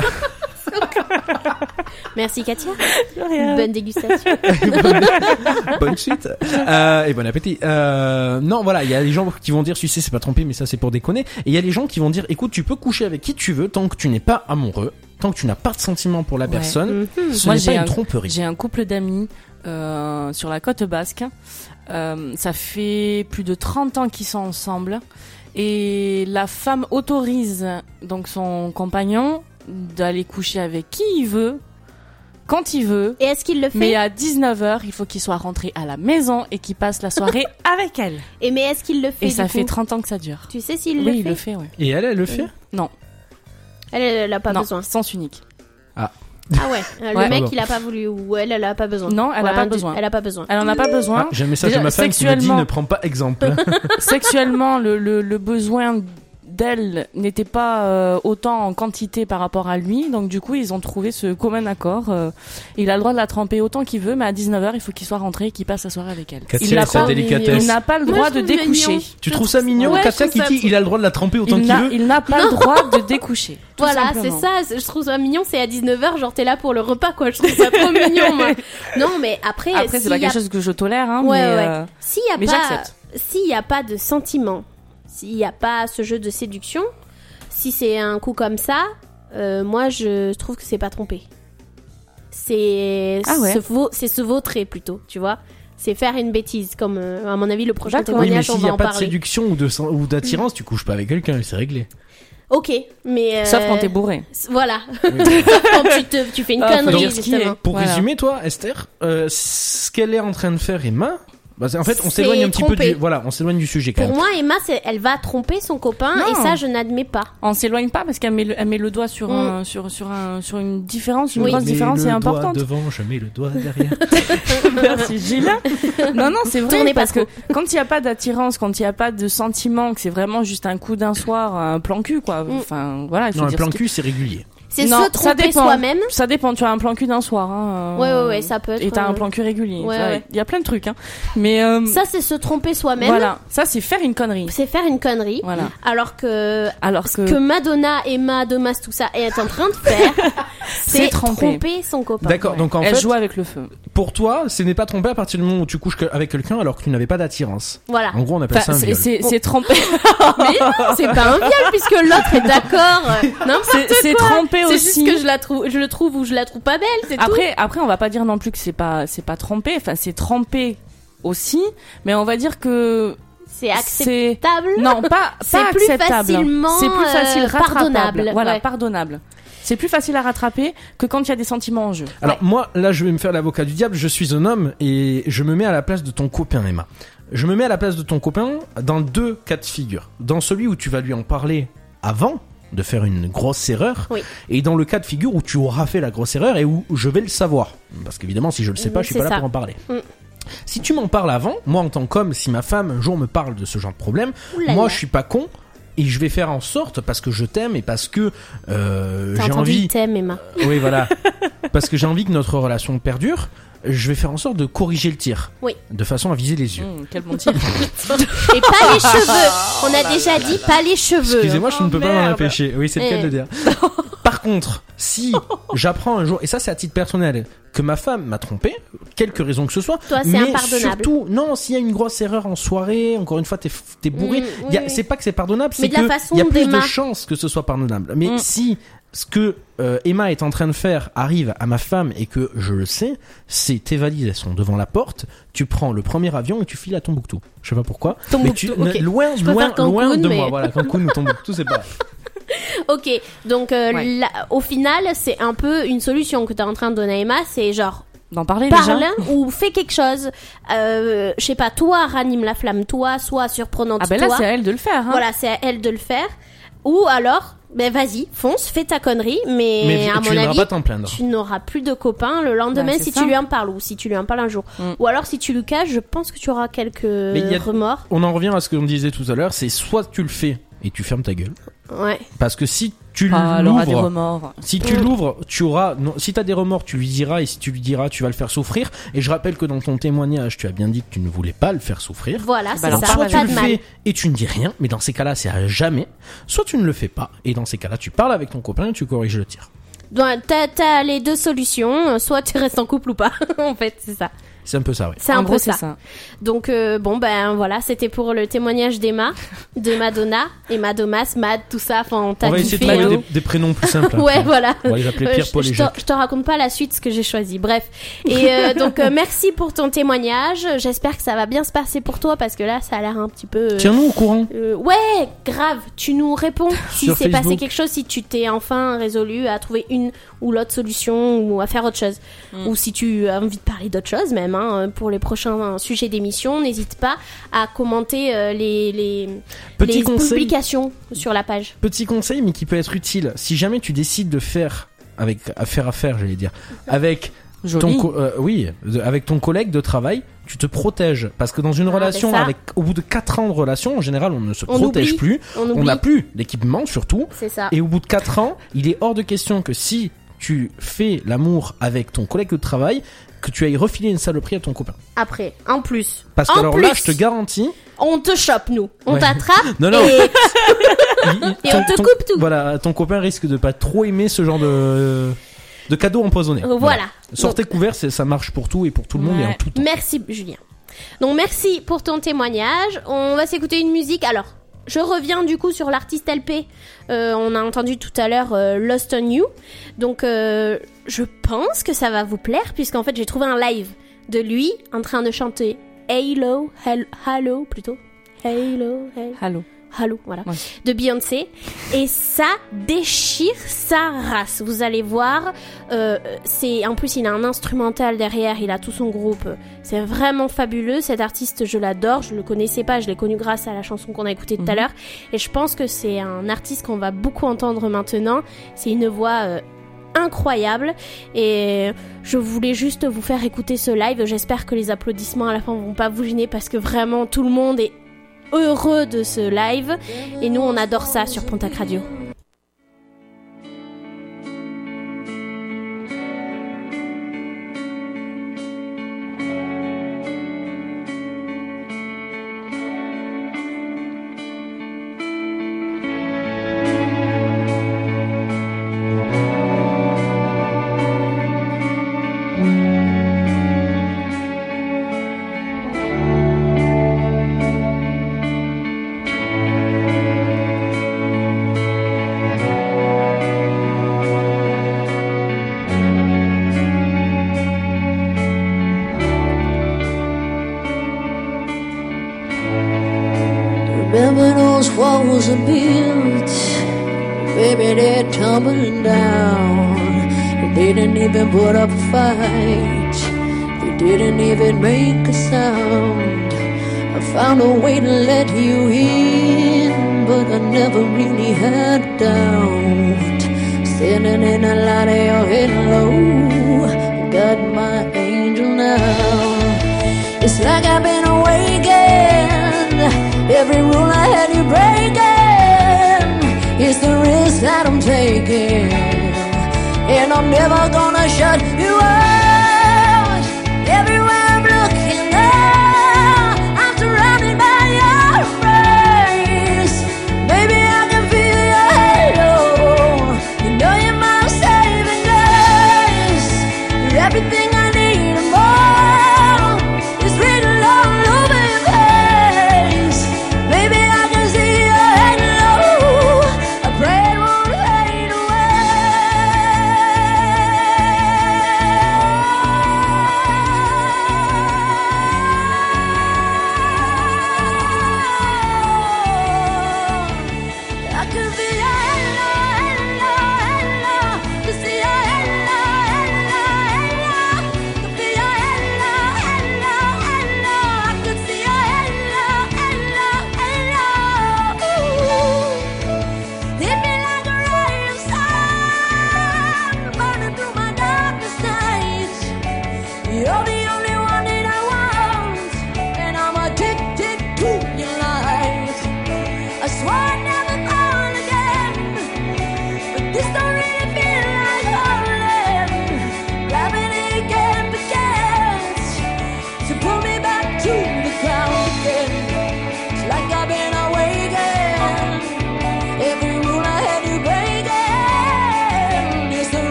Merci Katia. Rien. Bonne dégustation. bonne, bonne suite. Euh, et bon appétit. Euh, non, voilà, il y a des gens qui vont dire, sucer, c'est pas trompé, mais ça, c'est pour déconner. Et il y a les gens qui vont dire, écoute, tu peux coucher avec qui tu veux tant que tu n'es pas amoureux. tant que tu n'as pas de sentiment pour la Ouais. personne, Mhm. ce Moi, n'est j'ai pas un- une tromperie. J'ai un couple d'amis euh, sur la côte basque. Euh, ça fait plus de trente ans qu'ils sont ensemble. Et la femme autorise donc son compagnon d'aller coucher avec qui il veut, quand il veut. Et est-ce qu'il le fait? Mais à dix-neuf heures, il faut qu'il soit rentré à la maison et qu'il passe la soirée avec elle. Et mais est-ce qu'il le fait Et du ça coup fait trente ans que ça dure. Tu sais s'il Oui, le il fait? le fait, ouais. Et elle, elle le fait? Non, Elle, elle a pas non, besoin. sens unique. Ah ouais, le Ouais. mec Ah bon. il a pas voulu ou elle elle a pas besoin. Non, elle a Ouais, pas un du- besoin. Elle a pas besoin. Elle en a pas besoin. Ah, j'ai un message Déjà, de ma femme qui me dit sexuellement- ne prends pas exemple. Sexuellement, le, le, le besoin d'elle n'était pas euh, autant en quantité par rapport à lui, donc du coup ils ont trouvé ce commun accord. euh, il a le droit de la tremper autant qu'il veut, mais à dix-neuf heures il faut qu'il soit rentré et qu'il passe la soirée avec elle. Katia, il n'a sa pas, délicatesse. il n'a pas le Moi, droit je de trouve découcher. mignon. Tu Je trouves ça mignon, ouais, je Katia, trouve qui ça dit trop- il a le droit de la tremper autant Il qu'il n'a, veut? il n'a pas le droit de découcher. tout Voilà, c'est simplement. ça, c'est- je trouve ça mignon, c'est à dix-neuf heures, genre t'es là pour le repas quoi, je trouve ça trop mignon moi. Non mais après, Après, c'est s'il pas y a- quelque chose que je tolère, hein, Ouais, mais, ouais. euh, s'il y a mais pas j'accepte. s'il y a pas de sentiment, s'il y a pas ce jeu de séduction, si c'est un coup comme ça, euh, moi je trouve que c'est pas trompé. C'est Ah ouais. se vau- c'est se vautrer plutôt, tu vois. C'est faire une bêtise comme euh, à mon avis le prochain D'accord. Oui, mais témoignage on s'il va n'y a en pas de parler. séduction ou de sen- ou d'attirance, tu couches pas avec quelqu'un, c'est réglé. OK, mais euh, sauf quand t'es bourré. voilà. Sauf quand tu te tu fais une Ah, faut connerie dire ce qui est. justement. Pour Voilà. résumer, toi, Esther, euh, ce qu'elle est en train de faire, Emma, bah, c'est- en fait, on C'est s'éloigne un petit peu tromper. du, voilà, on s'éloigne du sujet quand Pour même. moi, Emma, c'est- elle va tromper son copain Non. et ça, je n'admets pas. On s'éloigne pas parce qu'elle met le, elle met le doigt sur, Mm. un, sur, sur, un, sur une différence, une Oui. grosse Mets différence le et doigt importante. devant, je mets le doigt derrière. Merci Gilles. Non, non, c'est vrai. Tournez pas parce que quand il n'y a pas d'attirance, quand il n'y a pas de sentiment, que c'est vraiment juste un coup d'un soir, un plan cul, quoi. Mm. Enfin, voilà, il faut Non, un dire plan ce qui- cul, c'est régulier. C'est Non, se ça tromper dépend. soi-même. Ça dépend, tu as un plan cul d'un soir. Hein, Ouais, euh, ouais, ouais, ça peut être. Et t'as euh, un plan cul régulier. ouais, Ça, ouais. Il y a plein de trucs, hein. Mais euh, Ça, c'est se tromper soi-même. voilà, ça c'est faire une connerie. C'est faire une connerie. Voilà. Alors que Alors ce que, que Madonna, Emma, Domas, tout ça est en train de faire, c'est C'est tromper. tromper son copain. D'accord, ouais, donc en elle fait, joue avec le feu. pour toi, ce n'est pas trompé à partir du moment où tu couches que- avec quelqu'un alors que tu n'avais pas d'attirance. Voilà. En gros, on appelle Enfin, ça un c'est, viol. c'est, c'est tromper. Mais non, c'est pas un viol puisque l'autre est d'accord. N'importe c'est, c'est quoi. tromper C'est aussi. juste que je la trouve, je le trouve ou je la trouve pas belle, c'est tout. Après, après, on va pas dire non plus que c'est pas, c'est pas tromper. Enfin, c'est tromper aussi, mais on va dire que C'est c'est acceptable. non pas C'est pas plus acceptable. facilement, C'est plus facile euh, rattrapable. pardonnable, Voilà, ouais. pardonnable. C'est plus facile à rattraper que quand il y a des sentiments en jeu. Alors moi, là, je vais me faire l'avocat du diable. Je suis un homme et je me mets à la place de ton copain, Emma. Je me mets à la place de ton copain dans deux cas de figure. Dans celui où tu vas lui en parler avant de faire une grosse erreur, Oui. et dans le cas de figure où tu auras fait la grosse erreur et où je vais le savoir. Parce qu'évidemment, si je le sais pas, je suis C'est pas là ça. pour en parler. Mm. Si tu m'en parles avant, moi en tant qu'homme, si ma femme un jour me parle de ce genre de problème, Ouh là moi là. je suis pas con. Et je vais faire en sorte, parce que je t'aime et parce que euh, T'as j'ai entendu, envie... t'aimes, Emma. Oui, voilà. Parce que j'ai envie que notre relation perdure, je vais faire en sorte de corriger le tir. Oui. De façon à viser les yeux. Mmh, quel bon tir. Et pas les cheveux. On a déjà dit pas les cheveux. Excusez-moi, je Oh, ne peux pas m'en merde. empêcher. Oui, c'est le cas Eh. de le dire. Par contre, si j'apprends un jour, et ça c'est à titre personnel, que ma femme m'a trompé, quelque raison que ce soit, Toi, c'est mais impardonnable. surtout, non, s'il y a une grosse erreur en soirée, encore une fois, t'es, t'es bourré, Mm, il y a- oui, oui. c'est pas que c'est pardonnable, Mais c'est de la que façon il y a plus d'Emma. de chances que ce soit pardonnable. Mais Mm. si ce que euh, Emma est en train de faire arrive à ma femme et que je le sais, c'est tes valises elles sont devant la porte, tu prends le premier avion et tu files à Tombouctou. Je sais pas pourquoi. Tombouctou, mais tu, ok. loin, Je loin, préfère loin Cancun, de mais- moi. Voilà, Cancun ou Tombouctou, c'est pas. Ok, donc euh, Ouais. là, au final, c'est un peu une solution que t'es en train de donner à Emma, c'est genre D'en parler parle déjà. ou fais quelque chose. Euh, je sais pas, toi ranime la flamme, toi sois surprenante, Ah ben là, toi. c'est à elle de le faire. Hein. Voilà, c'est à elle de le faire. Ou alors, ben vas-y, fonce, fais ta connerie, mais, Mais à tu mon viendras avis, pas t'en plaindre. tu n'auras plus de copains le lendemain Bah, c'est si ça. tu lui en parles ou si tu lui en parles un jour. Mm. Ou alors si tu le caches, je pense que tu auras quelques il y a- remords. On en revient à ce que l'on disait tout à l'heure, c'est soit tu le fais et tu fermes ta gueule, Ouais. parce que si tu Ah, elle aura des l'ouvres, remords. si tu Mm. l'ouvres, tu auras, non, si t'as des remords, tu lui diras, et si tu lui diras, tu vas le faire souffrir. Et je rappelle que dans ton témoignage, tu as bien dit que tu ne voulais pas le faire souffrir. Voilà, Bah c'est alors, ça. soit tu Pas le de mal. fais et tu ne dis rien, mais dans ces cas-là, c'est à jamais. Soit tu ne le fais pas, et dans ces cas-là, tu parles avec ton copain et tu corriges le tir. Donc, t'as, t'as les deux solutions, soit tu restes en couple ou pas, en fait, c'est ça. C'est un peu ça, oui. C'est En un gros, peu c'est ça. ça. Donc euh, bon ben voilà, c'était pour le témoignage d'Emma, de Madonna, Emma Domas, Mad, tout ça. Enfin, t'as On va tout essayer de fait, trouver hein. des, des prénoms plus simples. hein. Ouais, voilà. On va les appeler Euh, Pierre, je- Paul je, et te, Jacques. je te raconte pas la suite ce que j'ai choisi. Bref. Et euh, donc euh, merci pour ton témoignage. J'espère que ça va bien se passer pour toi parce que là ça a l'air un petit peu. euh, Tiens-nous au courant. euh, ouais, grave. Tu nous réponds si Sur c'est passé Facebook. quelque chose, si tu t'es enfin résolu à trouver une ou l'autre solution ou à faire autre chose. Mm. Ou si tu as envie de parler d'autre chose même hein, pour les prochains sujets d'émission, n'hésite pas à commenter euh, les, les, Petit les conseil. publications sur la page. Petit conseil, mais qui peut être utile. Si jamais tu décides de faire avec à faire affaire, j'allais dire, avec Joli. ton co- euh, oui, de- avec ton collègue de travail, tu te protèges parce que dans une Ah, relation ben ça. avec au bout de quatre ans de relation, en général, on ne se On protège oublie. plus, On on oublie. n'a plus l'équipement surtout, C'est ça. et au bout de quatre ans, il est hors de question que si tu fais l'amour avec ton collègue de travail, que tu ailles refiler une saloperie à ton copain. Après, en plus. Parce En que alors là, plus. je te garantis, On te chope, nous. On Ouais. t'attrape. non non, Et, il- il- et on te coupe tout. Voilà, ton copain risque de pas trop aimer ce genre de de cadeau empoisonné. Voilà. Sortez couverts, c'est- ça marche pour tout et pour tout le monde et en Ouais. tout temps. Merci, Julien. Donc, merci pour ton témoignage. On va s'écouter une musique. Alors, je reviens du coup sur l'artiste L P. Euh, on a entendu tout à l'heure euh, Lost on You. Donc, euh, je pense que ça va vous plaire, puisqu'en fait, j'ai trouvé un live de lui en train de chanter Halo, Halo, Halo plutôt. Halo, Halo. Allô. Halo, voilà, Ouais. de Beyoncé, et ça déchire sa race. Vous allez voir, euh, c'est en plus il a un instrumental derrière, il a tout son groupe. C'est vraiment fabuleux. Cet artiste, je l'adore. Je le connaissais pas, je l'ai connu grâce à la chanson qu'on a écoutée tout à Mhm. l'heure, et je pense que c'est un artiste qu'on va beaucoup entendre maintenant. C'est une voix euh, incroyable, et je voulais juste vous faire écouter ce live. J'espère que les applaudissements à la fin vont pas vous gêner parce que vraiment tout le monde est heureux de ce live et nous on adore ça sur Pontac Radio. Remember those walls are built, baby, they're tumbling down. They didn't even put up a fight, they didn't even make a sound. I found a way to let you in, but I never really had a doubt. Standing in the light of your halo, I got my angel now. It's like I've been awakened. Every rule I had you breaking. It's the risk that I'm taking, and I'm never gonna shut you out. Everywhere I'm looking now, I'm surrounded by your embrace. Baby, I can feel your halo. You know you're my saving grace. You're everything I need and more. It's written all over your face. Baby, I can see your halo. I pray it won't fade away. I can feel your halo, halo, halo. To see your halo, halo, halo.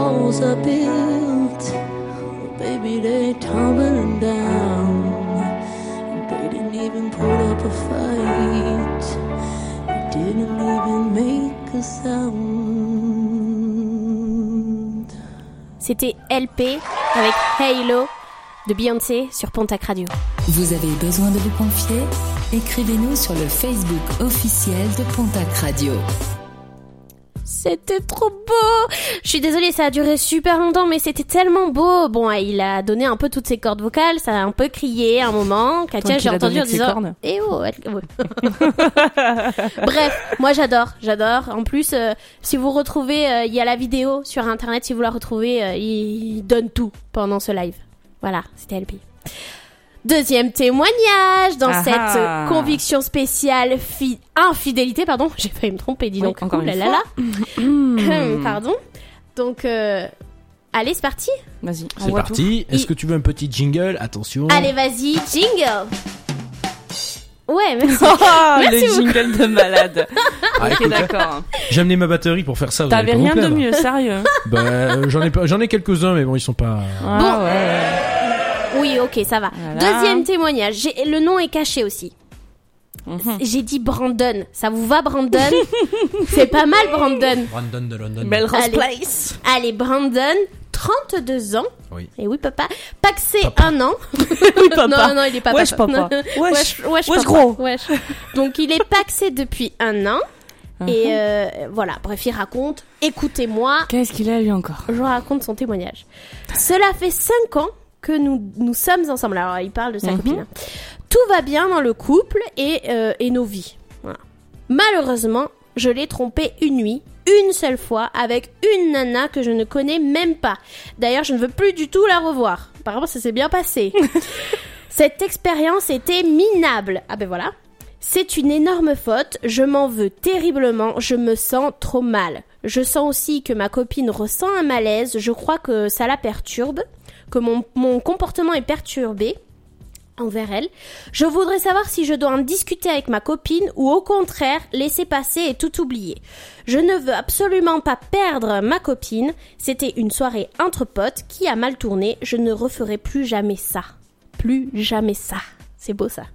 walls I built, well, baby, they tumbling down. And they didn't even put up a fight. They didn't even make a sound. C'était L P avec Halo de Beyoncé sur Pontac Radio. Vous avez besoin de vous confier? Écrivez-nous sur le Facebook officiel de Pontac Radio. C'était trop beau. Je suis désolée, ça a duré super longtemps, mais c'était tellement beau. Bon, il a donné un peu toutes ses cordes vocales, ça a un peu crié à un moment. Katia, j'ai entendu en disant « Eh oh, elle... ouais. » Bref, moi j'adore, j'adore. En plus, euh, si vous retrouvez, il euh, y a la vidéo sur Internet, si vous la retrouvez, euh, il donne tout pendant ce live. Voilà, c'était L P. Deuxième témoignage dans Aha. cette conviction spéciale fi- infidélité, pardon, j'ai failli me tromper, dis Oui, donc. encore Ouh là une là fois. là. Pardon. Donc, euh, allez, c'est parti. Vas-y, C'est envoie parti. Est-ce Il- que tu veux un petit jingle? Attention. Allez, vas-y, jingle. Ouais, merci. tout. Oh, Merci le beaucoup. jingle de malade. Ah, Ok, écoute, d'accord. j'ai amené ma batterie pour faire ça. vous T'avais allez pas rien vous de plaindre. mieux, sérieux. Bah, euh, j'en ai pas, j'en ai quelques-uns, mais bon, ils sont pas. Ah, Bon. ouais. Oui, ok, ça va. Voilà. Deuxième témoignage. J'ai... Le nom est caché aussi. Mhm. J'ai dit Brandon. Ça vous va, Brandon? C'est pas mal, Brandon. Brandon de London. Melrose Allez. Place. Allez, Brandon, trente-deux ans. Oui. Et oui, papa. Paxé, Papa. un an. Oui, papa. Non, non, il est pas Wesh, papa. papa. Wesh, Wesh. wesh, Wesh, papa. gros. Wesh. Donc, il est paxé depuis un an. Et euh, voilà, bref, il raconte. Écoutez-moi, Qu'est-ce qu'il a, lui, encore? je raconte son témoignage. Cela fait cinq ans que nous, nous sommes ensemble. Alors, il parle de sa Mhm. copine. hein. Tout va bien dans le couple et, euh, et nos vies. Voilà. Malheureusement, je l'ai trompé une nuit, une seule fois, avec une nana que je ne connais même pas. D'ailleurs, je ne veux plus du tout la revoir. Apparemment, ça s'est bien passé. Cette expérience était minable. Ah ben voilà. C'est une énorme faute, je m'en veux terriblement, je me sens trop mal. Je sens aussi que ma copine ressent un malaise, je crois que ça la perturbe, que mon, mon comportement est perturbé envers elle. Je voudrais savoir si je dois en discuter avec ma copine ou au contraire laisser passer et tout oublier. Je ne veux absolument pas perdre ma copine, c'était une soirée entre potes qui a mal tourné, je ne referai plus jamais ça. Plus jamais ça. C'est beau ça.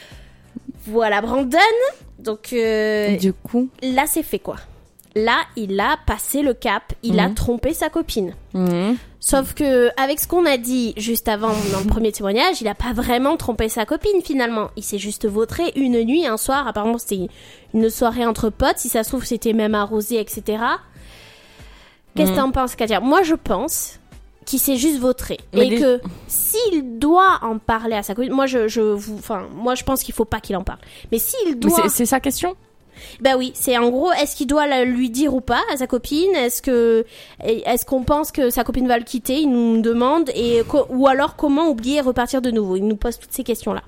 Voilà Brandon, donc euh, Du coup. là c'est fait quoi. Là il a passé le cap, il a Mhm. trompé sa copine. Mhm. Sauf que avec ce qu'on a dit juste avant dans le premier témoignage, il a pas vraiment trompé sa copine finalement. Il s'est juste vautré une nuit, un soir, apparemment c'était une soirée entre potes, si ça se trouve c'était même arrosé, et cetera. Qu'est-ce que Mhm. t'en penses Katia? Moi je pense qu'il s'est juste vautré. Mais Et les- que s'il doit en parler à sa copine, moi je, je vous, enfin, moi je pense qu'il faut pas qu'il en parle. Mais s'il Mais doit, c'est, c'est sa question? bah oui, c'est en gros, est-ce qu'il doit la- lui dire ou pas à sa copine? Est-ce que, est-ce qu'on pense que sa copine va le quitter? Il nous demande et co- ou alors comment oublier et repartir de nouveau? Il nous pose toutes ces questions-là.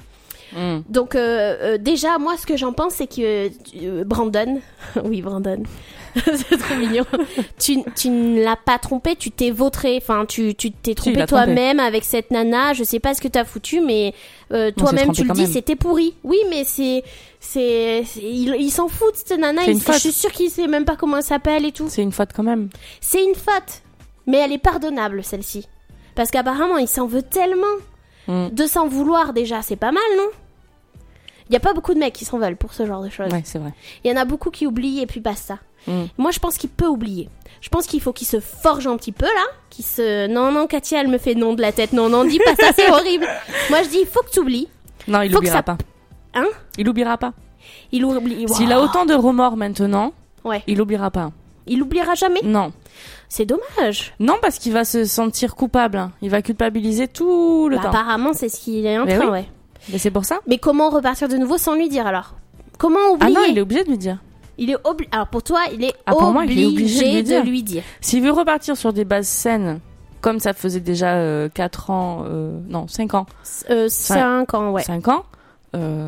Mhm. Donc euh, euh, déjà, moi, ce que j'en pense, c'est que euh, Brandon, oui Brandon, c'est trop mignon. Tu, tu ne l'as pas trompé, tu t'es vautré. Enfin, tu, tu t'es trompé l'a trompé. toi-même avec cette nana. Je sais pas ce que t'as foutu, mais euh, On toi-même s'est tu le trompé quand dis, même. c'était pourri. Oui, mais c'est, c'est, c'est- il, il s'en fout de cette nana. C'est Il- une je faute. suis sûre qu'il sait même pas comment elle s'appelle et tout. C'est une faute quand même. C'est une faute, mais elle est pardonnable celle-ci, parce qu'apparemment il s'en veut tellement. Mhm. De s'en vouloir déjà, c'est pas mal, non? Il y a pas beaucoup de mecs qui s'en veulent pour ce genre de choses. Ouais, c'est vrai. Il y en a beaucoup qui oublient et puis basta. Mhm. Moi, je pense qu'il peut oublier. Je pense qu'il faut qu'il se forge un petit peu là, qu'il se. Non, non, Katia, elle me fait non de la tête. Non, non, dis pas ça, c'est horrible. Moi, je dis, il faut que tu oublies. Non, il Faut que oubliera ça- pas. Hein? Il oubliera pas. Il oublie. S'il a autant de remords maintenant, Ouais. il oubliera pas. Il oubliera jamais. Non. C'est dommage. Non, parce qu'il va se sentir coupable. hein. Il va culpabiliser tout le Bah, temps. apparemment, c'est ce qu'il est en Mais train, oui. ouais. Mais c'est pour ça. Mais comment repartir de nouveau sans lui dire alors? Comment Ah oublier? non, il est obligé de lui dire. Il est obli- Alors pour toi, il est Ah, pour moi, obligé, il est obligé de lui dire. de lui dire. S'il veut repartir sur des bases saines, comme ça faisait déjà euh, quatre ans, euh, non, cinq ans, Euh, cinq ans, ouais. cinq ans, euh,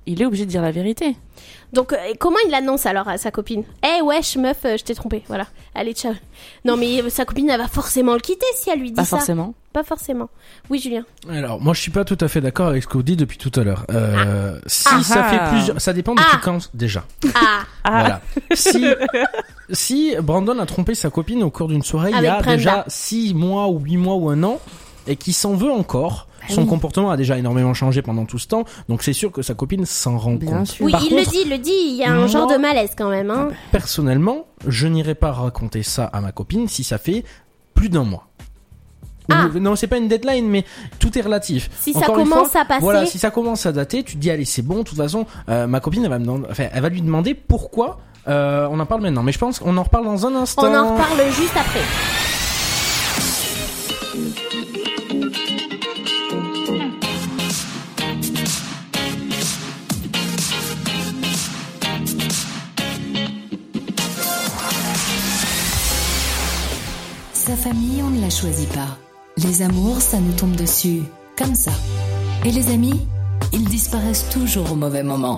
il est obligé de dire la vérité. Donc, euh, comment il annonce alors à sa copine ? Eh hey, wesh, meuf, euh, je t'ai trompé. Voilà. Allez, ciao. Non, mais euh, sa copine, elle va forcément le quitter si elle lui dit Pas ça. Pas forcément. Pas forcément. Oui, Julien. Alors, moi, je suis pas tout à fait d'accord avec ce que vous dites depuis tout à l'heure. Euh, ah. Si ah ça ah. fait plusieurs... Ça dépend depuis ah. quand, déjà. Ah. Voilà. Si, si Brandon a trompé sa copine au cours d'une soirée, avec il y a Brenda. déjà six mois ou huit mois ou un an, et qui s'en veut encore... Son oui. comportement a déjà énormément changé pendant tout ce temps, donc c'est sûr que sa copine s'en rend Bien compte. sûr. Oui, Par il contre, le dit, il le dit, il y a un moi, genre de malaise quand même. Hein. Personnellement, je n'irai pas raconter ça à ma copine si ça fait plus d'un mois. Ah. Ou, non, c'est pas une deadline, mais tout est relatif. Si Encore ça une commence fois, à passer... Voilà, si ça commence à dater, tu te dis, allez, c'est bon, de toute façon, euh, ma copine, elle va, me demander, enfin, elle va lui demander pourquoi euh, on en parle maintenant. Mais je pense qu'on en reparle dans un instant. On en reparle juste après. Sa famille, on ne la choisit pas. Les amours, ça nous tombe dessus, comme ça. Et les amis, ils disparaissent toujours au mauvais moment.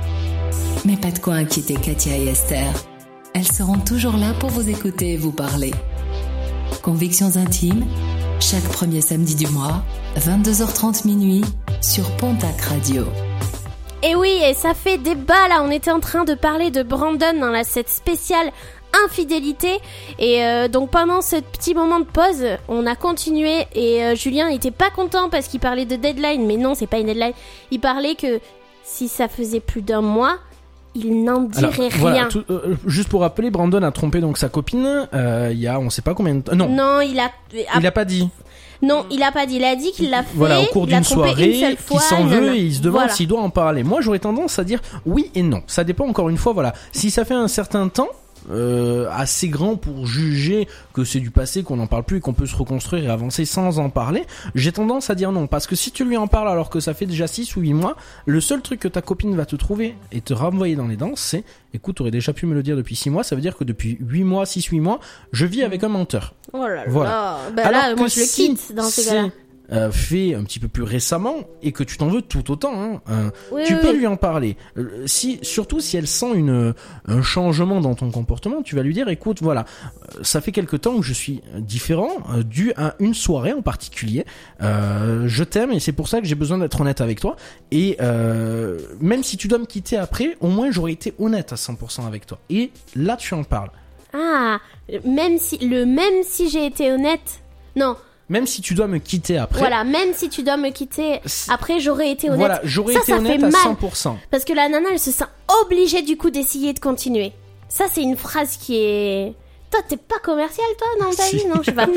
Mais pas de quoi inquiéter Katia et Esther. Elles seront toujours là pour vous écouter et vous parler. Convictions intimes, chaque premier samedi du mois, vingt-deux heures trente minuit, sur Pontac Radio. Et oui, et ça fait débat là, on était en train de parler de Brandon dans la cette spéciale infidélité, et euh, donc pendant ce petit moment de pause on a continué, et euh, Julien était pas content parce qu'il parlait de deadline, mais non, c'est pas une deadline, il parlait que si ça faisait plus d'un mois il n'en dirait Alors, rien. Voilà, tout, euh, juste pour rappeler, Brandon a trompé donc sa copine euh, il y a on sait pas combien de temps. Non, non, il a il a pas dit. Non, il a pas dit, il a dit qu'il l'a fait. Voilà, au cours il l'a d'une trompé soirée, une seule fois, qui s'en nanana. veut et il se demande Voilà. s'il doit en parler. Moi, j'aurais tendance à dire oui et non. Ça dépend encore une fois, voilà. Si ça fait un certain temps, euh, assez grand pour juger que c'est du passé, qu'on n'en parle plus et qu'on peut se reconstruire et avancer sans en parler, j'ai tendance à dire non. Parce que si tu lui en parles alors que ça fait déjà six ou huit mois, le seul truc que ta copine va te trouver et te renvoyer dans les dents, c'est écoute, t'aurais déjà pu me le dire depuis six mois, ça veut dire que depuis huit mois, six, huit mois, je vis avec un menteur. Oh là là. Voilà. Bah Alors là, que moi je le si quitte dans ces c'est, cas-là. Euh, fait un petit peu plus récemment et que tu t'en veux tout autant, hein, euh, Oui, tu oui, peux oui. lui en parler. Euh, si, surtout si elle sent une un changement dans ton comportement, tu vas lui dire écoute, voilà, euh, ça fait quelque temps que je suis différent, euh, dû à une soirée en particulier. Euh, je t'aime et c'est pour ça que j'ai besoin d'être honnête avec toi. Et euh, même si tu dois me quitter après, au moins j'aurais été honnête à cent pour cent avec toi. Et là, tu en parles. Ah, même si le même si j'ai été honnête. Non. Même si tu dois me quitter après. Voilà, même si tu dois me quitter C'est- après, j'aurais été honnête. Voilà, j'aurais Ça, été ça honnête fait à mal. cent pour cent. Parce que la nana, elle se sent obligée du coup d'essayer de continuer. Ça, c'est une phrase qui est... Toi, t'es pas commercial, toi, dans ta Si. vie, non, je sais pas.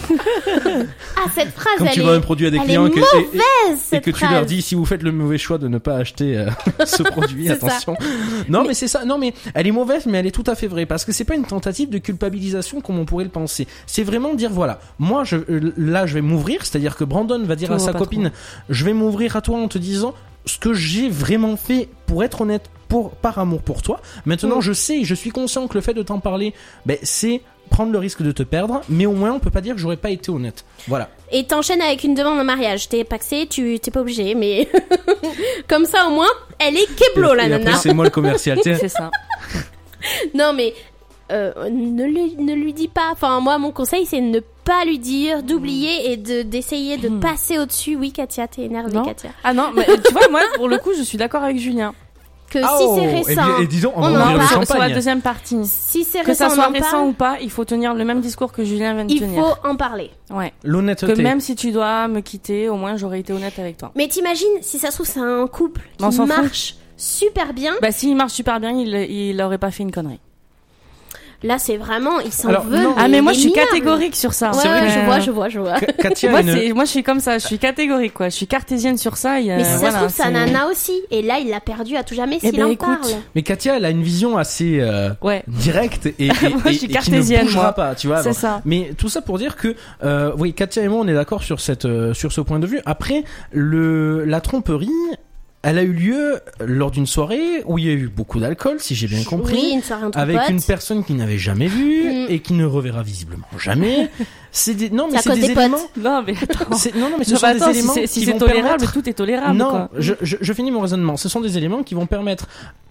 Ah, cette phrase, Quand elle tu est... vends un produit à des elle clients est et que, et- mauvaise, et, et cette que tu phrase. leur dis si vous faites le mauvais choix de ne pas acheter euh, ce produit, C'est ça. attention. Non mais... c'est ça. Non mais elle est mauvaise, mais elle est tout à fait vraie parce que c'est pas une tentative de culpabilisation comme on pourrait le penser. C'est vraiment dire voilà, moi je euh, là je vais m'ouvrir, c'est-à-dire que Brandon va dire Toi, à sa pas copine, je vais m'ouvrir à toi en te disant ce que j'ai vraiment fait pour être honnête, pour par amour pour toi. Maintenant Mm. je sais, je suis conscient que le fait de t'en parler, ben c'est prendre le risque de te perdre, mais au moins on peut pas dire que j'aurais pas été honnête. Voilà. Et t'enchaînes avec une demande en mariage. T'es paxé, tu t'es pas obligé, mais... Comme ça, au moins, elle est keblo, la Et après, nana. c'est moi le commercial. Tiens, C'est ça. Non, mais... euh, ne, lui, ne lui dis pas. Enfin, moi, mon conseil, c'est de ne pas lui dire, d'oublier et de d'essayer de Hmm. passer au-dessus. Oui, Katia, t'es énervée, Non. Katia. Ah non, mais tu vois, moi, pour le coup, je suis d'accord avec Julien. Que Ah, si oh, c'est et récent... bien- et disons, on on va en ouvrir le parle. sur, sur la champagne. deuxième partie. Si c'est Que récent, ça soit on en récent parle. ou pas, il faut tenir le même discours que Julien vient de Il tenir. faut en parler. Ouais. L'honnêteté. Que même si tu dois me quitter, au moins j'aurais été honnête avec toi. Mais t'imagines, si ça se trouve, c'est un couple qui On s'en fout. marche super bien. Bah s'il marche super bien, il il aurait pas fait une connerie. Là, c'est vraiment, ils s'en Alors, veulent. non. Ah mais moi je suis minables. catégorique sur ça. Ouais, C'est vrai ouais, que- je vois, je vois, je vois. Ka- Katia Moi, a une- c'est, moi je suis comme ça, je suis catégorique quoi, je suis cartésienne sur ça. Et, euh, Mais si ça voilà, se trouve, sa c'est- nana aussi. Et là, il l'a perdu à tout jamais Eh s'il ben, en écoute. parle. Mais Katia, elle a une vision assez euh, Ouais, directe et, et, et, Moi, je suis et qui ne cartésienne, bougera moi. pas, tu vois. c'est alors. ça. Mais tout ça pour dire que, euh, oui, Katia et moi, on est d'accord sur cette, euh, sur ce point de vue. Après, le, la tromperie, Elle a eu lieu lors d'une soirée où il y a eu beaucoup d'alcool, si j'ai bien compris. Oui, une soirée entre avec potes. une personne qui n'avait jamais vu Mm. et qui ne reverra visiblement jamais. C'est des non mais C'est à c'est cause des des potes. éléments. Non, mais attends. C'est, non non mais ce Non, sont bah, des attends, éléments si c'est, si qui c'est vont tolérable, permettre. tout est tolérable. Non, quoi. je, je je finis mon raisonnement. Ce sont des éléments qui vont permettre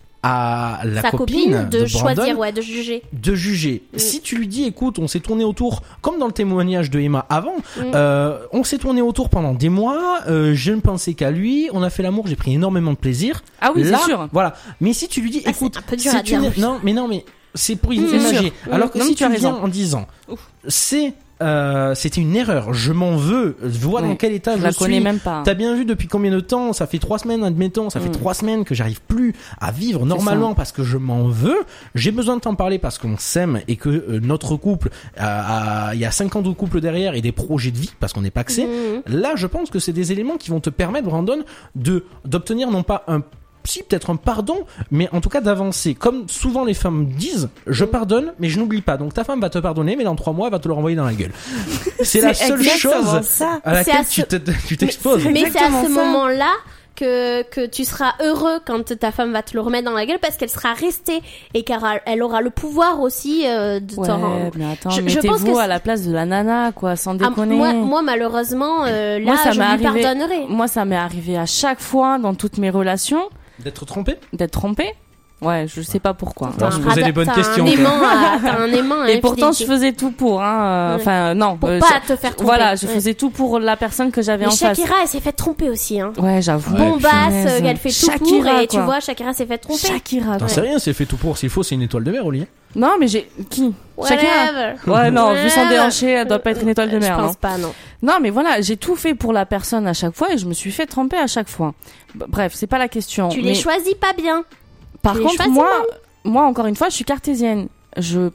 à la Sa copine, copine de, de choisir, Brandon ouais, de juger. de juger. Mm. Si tu lui dis, écoute, on s'est tourné autour, comme dans le témoignage de Emma avant, Mm. euh, on s'est tourné autour pendant des mois, euh, je ne pensais qu'à lui, on a fait l'amour, j'ai pris énormément de plaisir. Ah oui, Là, c'est sûr. Voilà. Mais si tu lui dis, Ah, c'est écoute, un peu dur à c'est dire, une... oui. non, mais non, mais c'est pour Mm, imager. sûr. Alors que Non, si mais tu tu as viens raison. en disant, Ouf. c'est, euh, c'était une erreur, je m'en veux, vois dans Ouais. quel état Je je, la suis. connais même pas. T'as bien vu depuis combien de temps? Ça fait trois semaines, admettons, ça fait Mm. trois semaines que j'arrive plus à vivre normalement parce que je m'en veux. J'ai besoin de t'en parler parce qu'on s'aime et que euh, notre couple, a- a- il y a cinq ans de couple derrière et des projets de vie parce qu'on n'est pas que c'est. Mhm. Là, je pense que c'est des éléments qui vont te permettre, Brandon, de d'obtenir non pas un si peut-être un pardon, mais en tout cas d'avancer. Comme souvent les femmes disent, je pardonne, mais je n'oublie pas. Donc ta femme va te pardonner, mais dans trois mois, elle va te le renvoyer dans la gueule. C'est la seule exactement chose ça. à laquelle C'est à tu ce- te- tu t'exposes. Mais c'est à exactement ce ça. moment-là que, que tu seras heureux quand ta femme va te le remettre dans la gueule parce qu'elle sera restée et qu'elle aura le pouvoir aussi euh, de Ouais, t'en rendre. mais attends, Je- je pense mettez-vous que à c'est- la place de la nana, quoi, sans Ah, déconner. moi, moi, malheureusement, euh, là, Moi, ça je m'est lui arrivé- pardonnerai. Moi, ça m'est arrivé à chaque fois dans toutes mes relations D'être trompé? d'être trompée. Ouais, je sais pas pourquoi. Alors, T'as se un poser radar- les bonnes t'as questions, Un quoi. aimant à, t'as un aimant à Et pourtant, je infidélité. faisais tout pour, hein. euh, Ouais. Enfin, non. Pour euh, pas je- te faire tromper. Voilà, je Ouais. faisais tout pour la personne que j'avais Mais en face. Shakira, elle s'est fait tromper aussi, hein. Ouais, j'avoue. Ouais, Bombasse, punaise. euh, elle fait tout Shakira, pour, et tu quoi. vois, Shakira s'est fait tromper. Shakira. T'en quoi. sais rien, c'est fait tout pour. S'il faut, c'est une étoile de mer au lit. Non, mais j'ai qui Shakira. Whatever. Ouais, non, vu son Ouais. déhanché, elle doit pas être une étoile de mer, Je non. pense pas, non. Non, mais voilà, j'ai tout fait pour la personne à chaque fois et je me suis fait tromper à chaque fois. B- Bref, c'est pas la question. Tu mais les choisis pas bien. par tu les contre, choisis moi, moi encore une fois, je suis cartésienne. Je,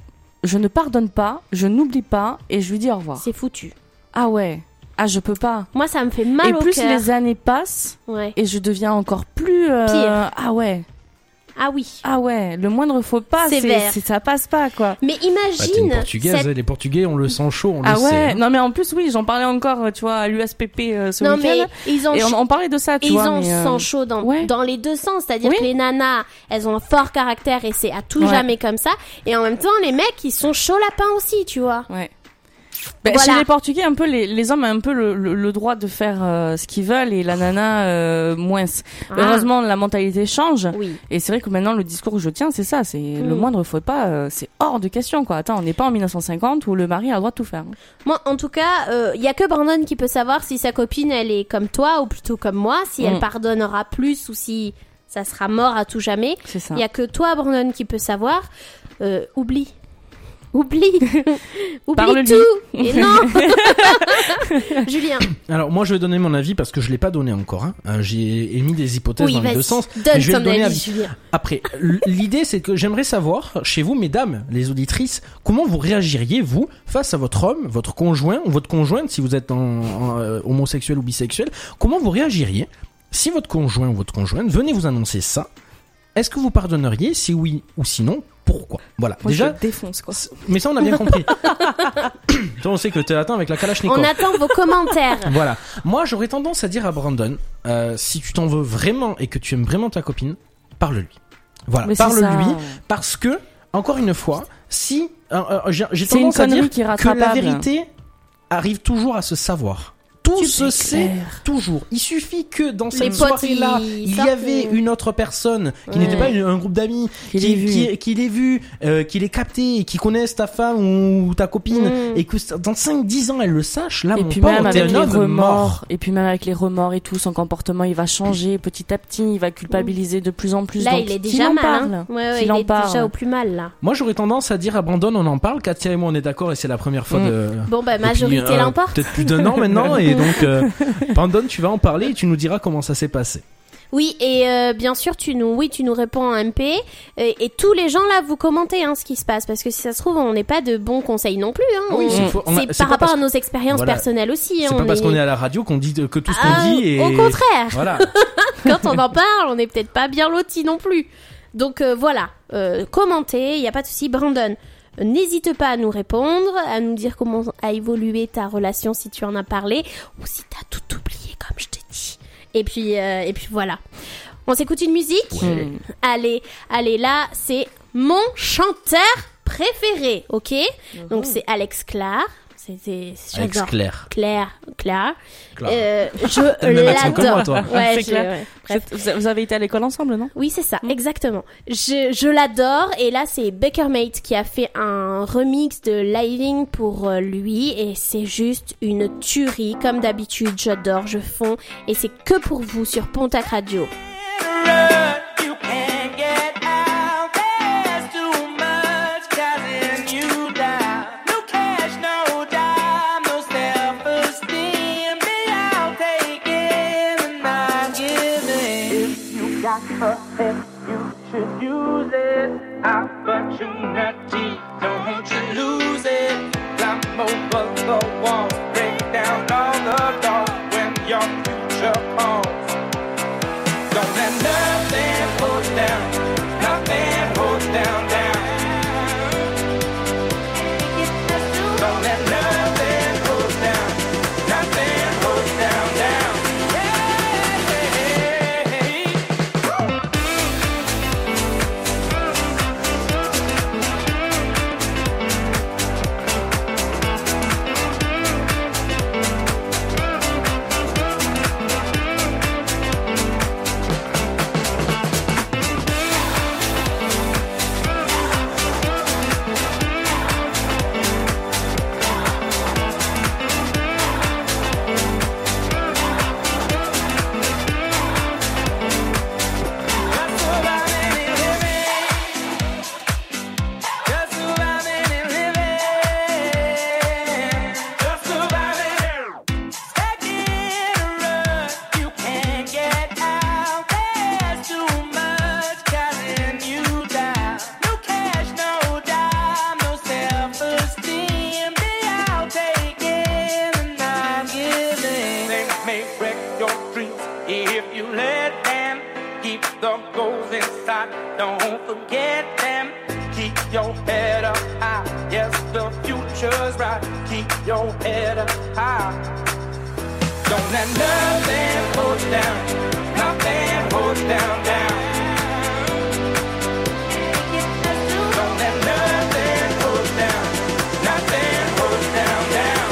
je ne pardonne pas, je n'oublie pas et je lui dis au revoir. C'est foutu. Ah ouais, ah je peux pas. Moi, ça me fait mal et au plus cœur. les années passent Ouais. et je deviens encore plus euh, Pire. Ah ouais, Ah oui. ah ouais, le moindre faux pas, c'est, Sévère. c'est- ça passe pas quoi. Mais Bah, t'es une imagine. portugaise, cette- les portugais, on le sent chaud, on Ah le ouais, sait. hein. non mais en plus oui, j'en parlais encore, tu vois, à l'U S P P euh, ce Non, week-end. mais ils ont Et on, on parlait de ça, tu Et ils vois. ont mais, euh, sang chaud dans, ouais. dans les deux sens, c'est-à-dire Oui. que les nanas, elles ont un fort caractère et c'est à tout Ouais. jamais comme ça. Et en même temps, les mecs, ils sont chauds lapins aussi, tu vois. Ouais. Ben, Voilà. Chez les Portugais, un peu les, les hommes ont un peu le, le, le droit de faire euh, ce qu'ils veulent et la nana euh, moins. Ah. Heureusement, la mentalité change. Oui. Et c'est vrai que maintenant, le discours que je tiens, c'est ça. C'est le Mm. moindre faut pas. euh, c'est hors de question, quoi. Attends, on n'est pas en mille neuf cent cinquante où le mari a le droit de tout faire. Moi, en tout cas, il y a que Brandon qui peut savoir si sa copine, elle est comme toi ou plutôt comme moi, si elle Mm. pardonnera plus ou si ça sera mort à tout jamais. C'est ça. Il y a que toi, Brandon, qui peut savoir. Euh, oublie. Oublie. Oublie Parle-lui. tout. Et non. Julien. Alors moi je vais donner mon avis parce que je l'ai pas donné encore. Hein. Euh, J'ai émis des hypothèses Oui, dans les vas-y. deux sens. Donne mais je vais ton le donner avis, à- Julien. Après, l- l'idée c'est que j'aimerais savoir chez vous, mesdames, les auditrices, comment vous réagiriez vous face à votre homme, votre conjoint ou votre conjointe si vous êtes en, en, euh, homosexuel ou bisexuel. Comment vous réagiriez si votre conjoint ou votre conjointe venait vous annoncer ça? Est-ce que vous pardonneriez? Si oui ou sinon, pourquoi? Voilà. Moi, Déjà. je te défonce, quoi. Mais ça on a bien compris. Toi on sait que t'es atteint avec la Kalachnikov. On attend vos commentaires. Voilà. Moi, j'aurais tendance à dire à Brandon, euh, si tu t'en veux vraiment et que tu aimes vraiment ta copine, parle-lui. Voilà, Mais c'est parle-lui ça. parce que, encore une fois, si euh, euh, j'ai j'ai C'est une tendance à connerie dire qui est que la rattrapable. vérité arrive toujours à se savoir. Tout se C'est sait clair. toujours. Il suffit que dans Les cette potes, soirée-là, ils il y sortent, avait euh. une autre personne qui Ouais. n'était pas une- un groupe d'amis, Qu'il qui, ait vu. qui, qui l'ait vu, euh, qui l'ait capté, et qui connaisse ta femme ou ta copine, Mm. et que dans cinq dix ans elle le sache, là Et mon puis pauvre, même t'es avec un les homme remords, mort. et puis même avec les remords et tout, son comportement il va changer petit à petit, il va culpabiliser de plus en plus. Là, donc il est qu'il déjà en mal. parle, Hein. Ouais, ouais, qu'il il en est parle. déjà au plus mal, là. Moi, j'aurais tendance à dire à Brandon, on en parle. Katia et moi, on est d'accord, et c'est la première fois Mm. de. Bon, bah, depuis, majorité euh, l'emporte. Peut-être plus d'un an maintenant, et donc, euh, Brandon, tu vas en parler et tu nous diras comment ça s'est passé. Oui, et euh, bien sûr, tu nous, oui, tu nous réponds en M P. Et, et tous les gens là, vous commentez hein, ce qui se passe, parce que si ça se trouve, on n'est pas de bons conseils non plus. Hein. Oui, On- c'est faux. On a- c'est c'est par pas rapport parce à nos expériences Voilà. personnelles aussi. C'est hein, pas on parce qu'on est à la radio qu'on dit que tout ce qu'on Ah, dit est. Au contraire, Voilà. quand on en parle, on n'est peut-être pas bien lotis non plus. Donc euh, voilà, euh, commentez, il n'y a pas de souci. Brandon, euh, n'hésite pas à nous répondre, à nous dire comment a évolué ta relation si tu en as parlé, ou si t'as tout oublié comme je t'ai dit. Et puis, euh, et puis voilà. On s'écoute une musique. Ouais. Allez, allez, là, c'est mon chanteur préféré, ok? Donc c'est Alex Clare. C'est, c'est, Alex Claire. Claire, Claire. Claire. Euh, je le même accent que moi, l'adore. toi. Ouais, C'est je- clair. ouais. Bref. Vous vous avez été à l'école ensemble, non? Oui, c'est ça, exactement. Je, je l'adore. Et là, c'est Bakermate qui a fait un remix de Living pour euh, lui. Et c'est juste une tuerie. Comme d'habitude, j'adore, je fonds. Et c'est que pour vous sur Pontac Radio. You can't get out. There's too much causing you down. No cash, no dime, no self-esteem. Be out taking and not giving. If you got a head, you should use it. Opportunity, don't you lose it. Climb over the wall, break down all the doors when your future calls. Don't let nothing hold down, nothing hold down, down. Don't let nothing hold down, nothing hold down, down. Don't forget them. Keep your head up high. Yes, the future's right. Keep your head up high. Don't let nothing hold down. Nothing hold down, down. Don't let nothing hold down. Nothing hold down, down.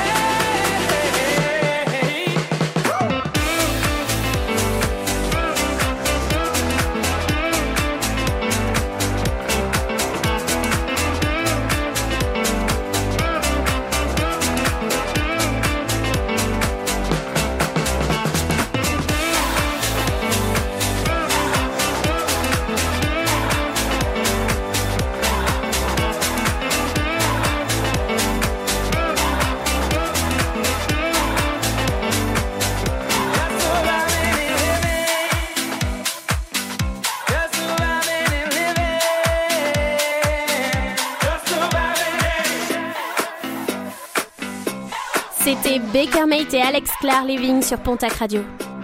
C'était Bakermate et Alex Clare Living sur Pontac Radio.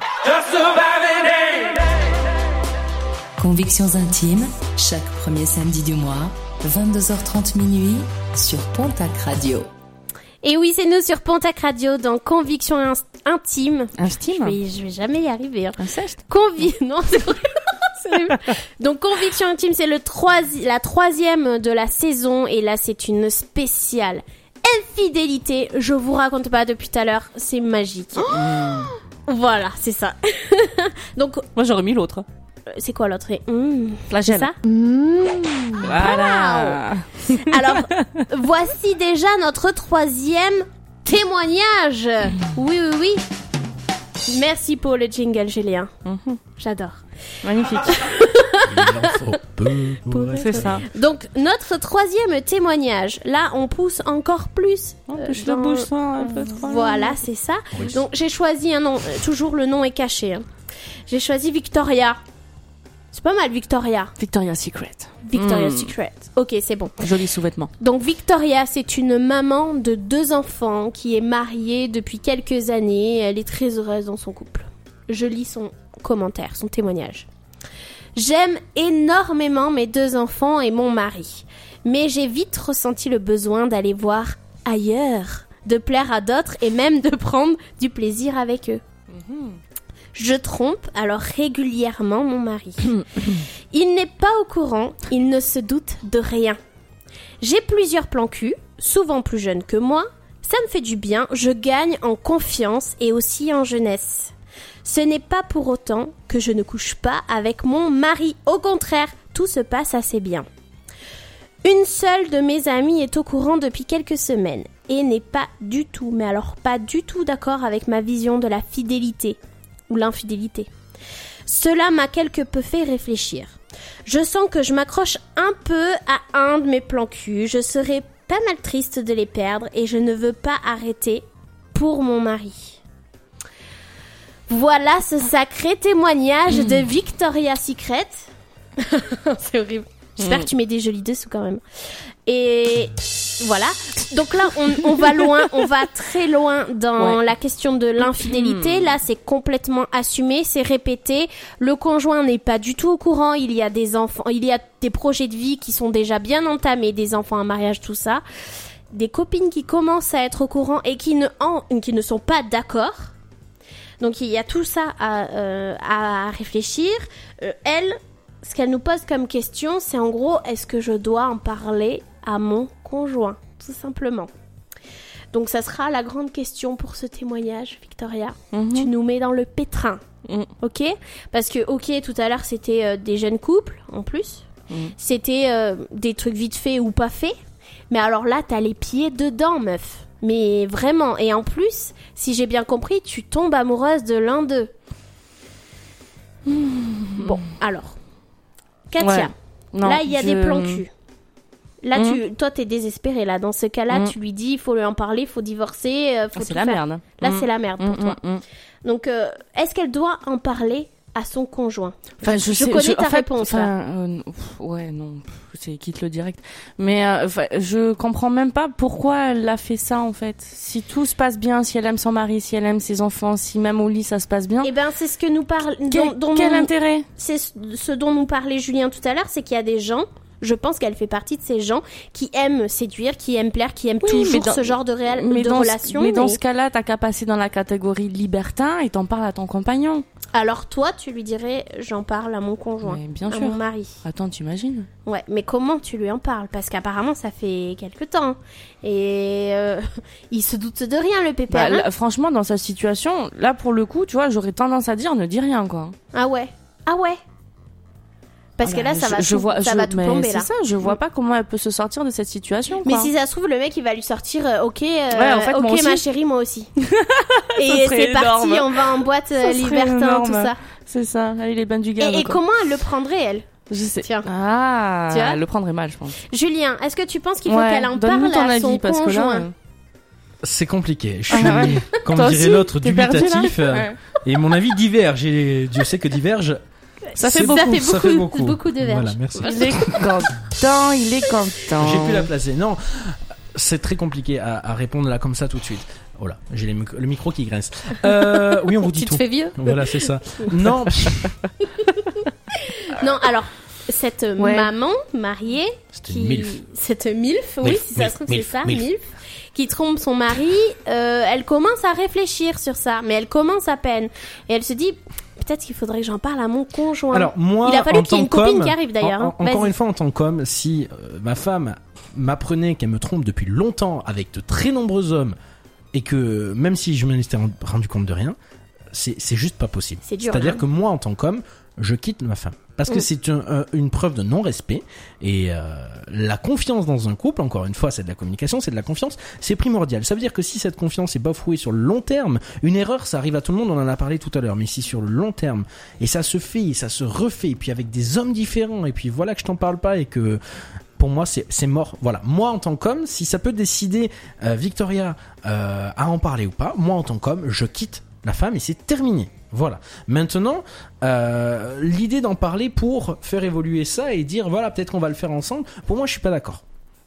Convictions intimes, chaque premier samedi du mois, vingt-deux heures trente minuit, sur Pontac Radio. Et oui, c'est nous sur Pontac Radio dans Convictions in- intimes. Intime. Je vais, je vais jamais y arriver. Hein. Inceste. Convi... Non, c'est vrai. C'est vrai. Donc Conviction intime, c'est le troisi- la troisième de la saison et là c'est une spéciale infidélité. Je vous raconte pas depuis tout à l'heure, c'est magique. Oh voilà, c'est ça. Donc Moi, j'aurais mis l'autre. euh, c'est quoi l'autre? Mmh, Flagelle. c'est ça. Voilà. Alors voici déjà notre troisième témoignage. Oui, oui, oui. Merci pour le jingle, Julien. Mhm. J'adore. Magnifique. Il en faut peu pour être- C'est ça. Donc, notre troisième témoignage. Là, on pousse encore plus. On euh, touche dans- le bouche un peu trop. Voilà, c'est ça. Oui. Donc, j'ai choisi un nom. euh, toujours, le nom est caché. hein. J'ai choisi Victoria. C'est pas mal, Victoria. Victoria's Secret. Victoria's Mm. Secret. Ok, c'est bon. Joli sous-vêtement. Donc, Victoria, c'est une maman de deux enfants qui est mariée depuis quelques années. Elle est très heureuse dans son couple. Je lis son commentaire, son témoignage. J'aime énormément mes deux enfants et mon mari, mais j'ai vite ressenti le besoin d'aller voir ailleurs, de plaire à d'autres et même de prendre du plaisir avec eux. Je trompe alors régulièrement mon mari. Il n'est pas au courant, il ne se doute de rien. J'ai plusieurs plans cul, souvent plus jeunes que moi. Ça me fait du bien, je gagne en confiance et aussi en jeunesse. Ce n'est pas pour autant que je ne couche pas avec mon mari. Au contraire, tout se passe assez bien. Une seule de mes amies est au courant depuis quelques semaines et n'est pas du tout, mais alors pas du tout d'accord avec ma vision de la fidélité ou l'infidélité. Cela m'a quelque peu fait réfléchir. Je sens que je m'accroche un peu à un de mes plans cul. Je serais pas mal triste de les perdre et je ne veux pas arrêter pour mon mari. Voilà ce sacré témoignage mmh. de Victoria's Secret. C'est horrible. J'espère mmh. que tu mets des jolis dessous quand même. Et voilà. Donc là, on, on va loin, on va très loin dans ouais. la question de l'infidélité. Mmh. Là, c'est complètement assumé, c'est répété. Le conjoint n'est pas du tout au courant. Il y a des enfants, il y a des projets de vie qui sont déjà bien entamés, des enfants, un mariage, tout ça. Des copines qui commencent à être au courant et qui ne, en, qui ne sont pas d'accord. Donc il y a tout ça à, euh, à réfléchir. Euh, elle, ce qu'elle nous pose comme question, c'est en gros, est-ce que je dois en parler à mon conjoint, tout simplement. Donc ça sera la grande question pour ce témoignage, Victoria. Mm-hmm. Tu nous mets dans le pétrin, mm. ok ? Parce que, ok, tout à l'heure, c'était euh, des jeunes couples, en plus. Mm. C'était euh, des trucs vite faits ou pas faits. Mais alors là, t'as les pieds dedans, meuf. Mais vraiment, et en plus, si j'ai bien compris, tu tombes amoureuse de l'un d'eux. Mmh. Bon, alors, Katia, ouais. non, là, il y a je... des plans cul. Là, mmh. tu, toi, t'es désespérée, là. Dans ce cas-là, mmh. tu lui dis, il faut lui en parler, il faut divorcer, euh, faut ah, c'est tout la faire. merde. Là, mmh. c'est la merde pour mmh, toi. Mmh. Donc, euh, est-ce qu'elle doit en parler à son conjoint? Enfin, je, je sais, connais je, ta en fait, réponse, là. Euh, ouais, non, c'est quitte le direct. Mais euh, je comprends même pas pourquoi elle a fait ça, en fait. Si tout se passe bien, si elle aime son mari, si elle aime ses enfants, si même au lit ça se passe bien. Eh ben, c'est ce que nous parle. Quel, dont, dont quel nous, intérêt? C'est ce dont nous parlait Julien tout à l'heure, c'est qu'il y a des gens. Je pense qu'elle fait partie de ces gens qui aiment séduire, qui aiment plaire, qui aiment oui, toujours dans, ce genre de, réal, de dans relation. Ce, mais dans mais... ce cas-là, t'as qu'à passer dans la catégorie libertin et t'en parles à ton compagnon. Alors toi, tu lui dirais, j'en parle à mon conjoint, mais bien à sûr. Mon mari. Attends, t'imagines ? Ouais, mais comment tu lui en parles ? Parce qu'apparemment, ça fait quelque temps. Et euh, il se doute de rien, le pépère. Bah, hein là, franchement, dans sa situation, là, pour le coup, tu vois, j'aurais tendance à dire, ne dis rien, quoi. Ah ouais ? Ah ouais ? Parce ah que là, ça je, va, je tout, vois, ça je, va tout plomber, c'est là. C'est ça, je vois pas comment elle peut se sortir de cette situation, quoi. Mais quoi. si ça se trouve, le mec, il va lui sortir, euh, ok, euh, ouais, en fait, ok, ma chérie, moi aussi. Et c'est énorme. Parti, on va en boîte euh, libertin, énorme. Tout ça. C'est ça, il est ben du gars. Et, et comment elle le prendrait, elle ? Je sais. Tiens. Ah, tu vois, elle le prendrait mal, je pense. Julien, est-ce que tu penses qu'il faut ouais, qu'elle en parle à avis, son parce conjoint ? Que là, euh... C'est compliqué. Je suis, ah, ouais. comme dirait aussi, l'autre, dubitatif. Perdu, ouais. Et mon avis diverge. Et Dieu sait que diverge. Ça fait, beaucoup, ça fait beaucoup, ça fait beaucoup, beaucoup de verges. Voilà, merci. Il est content, il est content. J'ai pu la placer. Non, c'est très compliqué à, à répondre là comme ça tout de suite. Oh là, j'ai les, le micro qui grince. Euh, oui, on vous dit tu tout. Tu te fais vieux. Voilà, c'est ça. Non. Non, alors cette ouais. maman mariée, cette qui, milf. cette milf, oui, milf, si ça se trouve milf, c'est ça, milf. milf, qui trompe son mari. Euh, elle commence à réfléchir sur ça, mais elle commence à peine, et elle se dit. Peut-être qu'il faudrait que j'en parle à mon conjoint. Alors moi, il a fallu qu'il y ait une copine comme, qui arrive d'ailleurs. En, hein. encore une fois, en tant qu'homme, si euh, ma femme m'apprenait qu'elle me trompe depuis longtemps avec de très nombreux hommes et que même si je m'en étais rendu compte de rien, c'est, c'est juste pas possible. C'est dur, C'est-à-dire hein. que moi, en tant qu'homme, je quitte ma femme. Parce que mmh. c'est un, euh, une preuve de non-respect et euh, la confiance dans un couple, encore une fois, c'est de la communication, c'est de la confiance, c'est primordial. Ça veut dire que si cette confiance est bafouée sur le long terme, une erreur, ça arrive à tout le monde, on en a parlé tout à l'heure, mais si sur le long terme, et ça se fait, et ça se refait, et puis avec des hommes différents, et puis voilà que je t'en parle pas, et que pour moi c'est, c'est mort. Voilà, moi en tant qu'homme, si ça peut décider euh, Victoria euh, à en parler ou pas, moi en tant qu'homme, je quitte la femme et c'est terminé. Voilà. Maintenant, euh, l'idée d'en parler pour faire évoluer ça et dire voilà peut-être qu'on va le faire ensemble. Pour moi, je suis pas d'accord.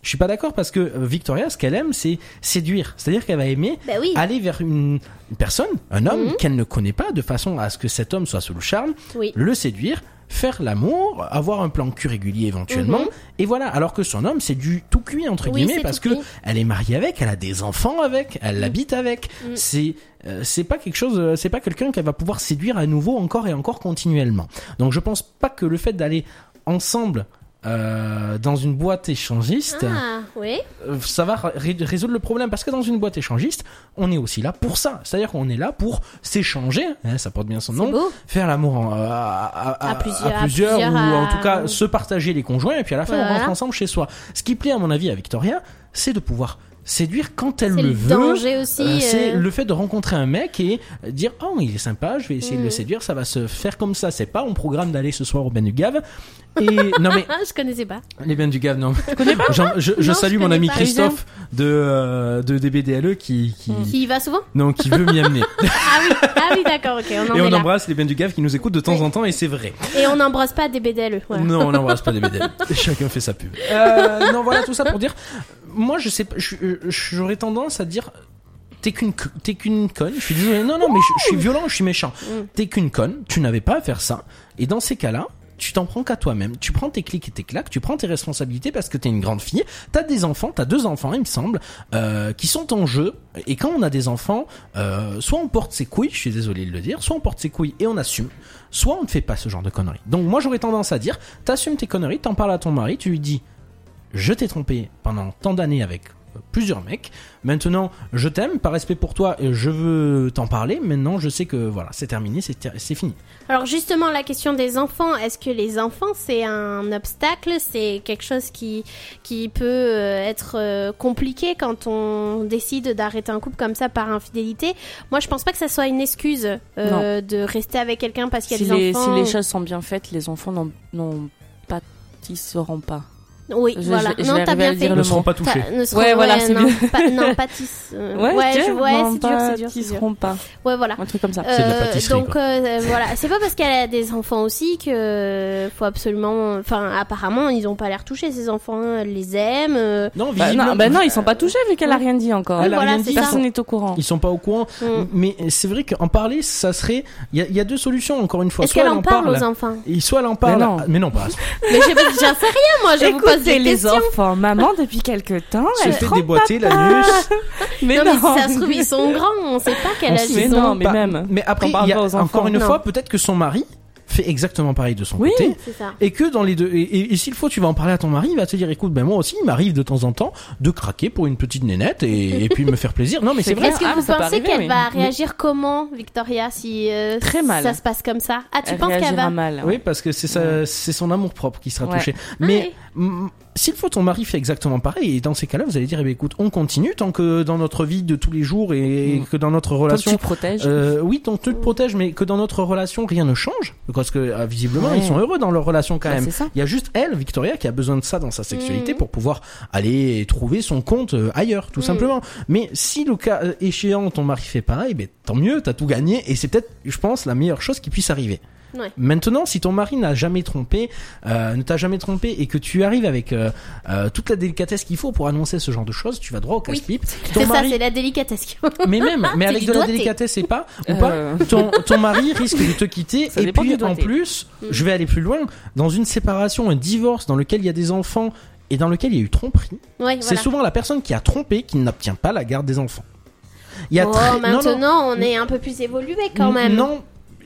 Je suis pas d'accord parce que euh, Victoria, ce qu'elle aime, c'est séduire. C'est-à-dire qu'elle va aimer Bah oui. aller vers une, une personne, un homme Mhm. qu'elle ne connaît pas, de façon à ce que cet homme soit sous le charme, Oui. le séduire, faire l'amour, avoir un plan cul régulier éventuellement, Mhm. et voilà. Alors que son homme, c'est du tout cuit entre Oui, guillemets c'est parce tout que cuit. elle est mariée avec, elle a des enfants avec, elle l'habite avec. Mhm. C'est euh, c'est pas quelque chose, euh, c'est pas quelqu'un qu'elle va pouvoir séduire à nouveau encore et encore continuellement. Donc je pense pas que le fait d'aller ensemble euh, dans une boîte échangiste, Ah, oui. euh, ça va ré- résoudre le problème parce que dans une boîte échangiste, on est aussi là pour ça. C'est-à-dire qu'on est là pour s'échanger, hein, ça porte bien son C'est nom, beau. faire l'amour en- à, à- à- À plusieurs- à à plusieurs, plusieurs, ou en à- tout cas se partager les conjoints et puis à la fin Voilà. on rentre ensemble chez soi. Ce qui plaît à mon avis à Victoria, c'est de pouvoir séduire quand elle C'est le le veut. danger aussi. Euh, c'est euh, le fait de rencontrer un mec et dire oh il est sympa, je vais essayer de le Mm. séduire, ça va se faire comme ça. C'est pas on programme d'aller ce soir au Ben du Gave. Et non mais Ah, je connaissais pas. les Ben du Gave non. Jean- je je Non, salue je mon connais ami pas. Christophe de euh, de D B D L E qui qui Qui y va souvent? non qui veut m'y amener. Ah oui, ah oui, d'accord, ok, on en Et est on là. embrasse les Ben du Gave qui nous écoutent de temps en temps et c'est vrai. Et on n'embrasse pas des B D L E. Voilà. Non, on n'embrasse pas des B D L. Chacun fait sa pub. Euh, non, voilà tout ça pour dire. Moi, je sais pas. je- je- J'aurais tendance à dire. T'es qu'une c- t'es qu'une conne. Je suis désolé. Non, non, mais je, je suis violent, je suis méchant. Mm. T'es qu'une conne. Tu n'avais pas à faire ça. Et dans ces cas-là, tu t'en prends qu'à toi-même. Tu prends tes clics et tes claques. Tu prends tes responsabilités parce que t'es une grande fille. T'as des enfants. T'as deux enfants, il me semble, euh, qui sont en jeu. Et quand on a des enfants, euh, soit on porte ses couilles. Je suis désolé de le dire. Soit on porte ses couilles et on assume. Soit on ne fait pas ce genre de conneries. Donc moi, j'aurais tendance à dire, t'assumes tes conneries, t'en parles à ton mari, tu lui dis, je t'ai trompé pendant tant d'années avec euh, plusieurs mecs. Maintenant, je t'aime, par respect pour toi, et je veux t'en parler. Maintenant, je sais que voilà, c'est terminé, c'est ter- c'est fini. Alors justement, la question des enfants, est-ce que les enfants, c'est un obstacle? C'est quelque chose qui, qui peut euh, être euh, compliqué quand on décide d'arrêter un couple comme ça par infidélité? Moi, je pense pas que ça soit une excuse euh, de rester avec quelqu'un parce qu'il y a Si des les, enfants. si les choses sont bien faites, les enfants n'en, n'en pâtisseront pas. Oui, Je- voilà. je- je non, vais t'as arriver à bien le fait. dire Ne le seront mot. pas touchés. T'as- ne seront- Ouais, voilà, c'est non, mieux. pas- non, pâtissent. euh, ouais, tiens, je, ouais, n'en c'est dur, c'est dur, c'est dur. pâtisseront pas. Ouais, voilà. Un truc comme ça. C'est de la Euh, pâtisserie, donc quoi. euh, voilà, c'est pas parce qu'elle a des enfants aussi que faut absolument. Enfin, apparemment, ils ont pas l'air touchés ces enfants. hein. Elle les aime. euh, Non, Bah, visiblement, non, bah non, ils sont pas touchés vu qu'elle a rien dit encore. Elle a voilà, rien c'est dit. ça. Personne n'est au courant. ils sont pas au courant. Mm. Mais c'est vrai qu'en parler, ça serait. Il y a, il y a deux solutions. Encore une fois, Est-ce soit qu'elle elle en parle parle, aux enfants? et soit elle en parle. non. Mais non, pas. Mais je j'en sais rien, moi. Je vous pose des Écoutez les questions. enfants, maman depuis quelque temps, Se elle fait trompe déboîter papa. l'anus. Mais non, non, mais si ça se trouve, ils sont grands. On sait pas quel On âge sait- Mais ils non, ont. mais Pas- même. Mais après, On parle il y a pas aux enfants. encore une Non. fois, peut-être que son mari fait exactement pareil de son Oui. côté. C'est ça. Et que dans les deux, et, et- et s'il faut, tu vas en parler à ton mari, il va te dire, écoute, ben moi aussi, il m'arrive de temps en temps de craquer pour une petite nénette et, et puis me faire plaisir. Non, mais c'est C'est vrai. Est-ce que Ah, vous ça peut pensez arriver, qu'elle oui. va réagir comment, Victoria, si euh, Très mal. ça se passe comme ça? Ah, tu Elle penses qu'elle réagira va? mal. Oui, parce que c'est ça, c'est son amour propre qui sera Ouais. touché. Ah Mais mm, s'il faut, ton mari fait exactement pareil. Et dans ces cas-là, vous allez dire, eh ben, écoute, on continue tant que dans notre vie de tous les jours et Mm. que dans notre Toi, relation. tu te protèges. Euh, oui, donc tu te protèges, mais que dans notre relation rien ne change, parce que euh, visiblement Ouais. ils sont heureux dans leur relation quand Bah, même. c'est ça. Il y a juste elle, Victoria, qui a besoin de ça dans sa sexualité Mhm. pour pouvoir aller trouver son compte euh, ailleurs, tout Mhm. simplement. Mais si le cas euh, échéant, ton mari fait pareil, ben tant mieux, t'as tout gagné, et c'est peut-être, je pense, la meilleure chose qui puisse arriver. Ouais. Maintenant, si ton mari n'a jamais trompé, euh, ne t'a jamais trompé, et que tu arrives avec euh, euh, toute la délicatesse qu'il faut pour annoncer ce genre de choses, tu vas droit au Oui. casse-pipe. C'est Ton ça, mari, c'est la délicatesse. mais même, mais C'est avec du de la doigté. délicatesse et pas, ou Euh, pas, ton, ton mari risque de te quitter. Ça Et dépend puis du en doigté. plus, Mm. je vais aller plus loin, dans une séparation, un divorce dans lequel il y a des enfants et dans lequel il y a eu tromperie, Ouais, c'est voilà. souvent la personne qui a trompé qui n'obtient pas la garde des enfants. Il y a Oh, très... non, non, maintenant, on est un peu plus évolué quand même. Non.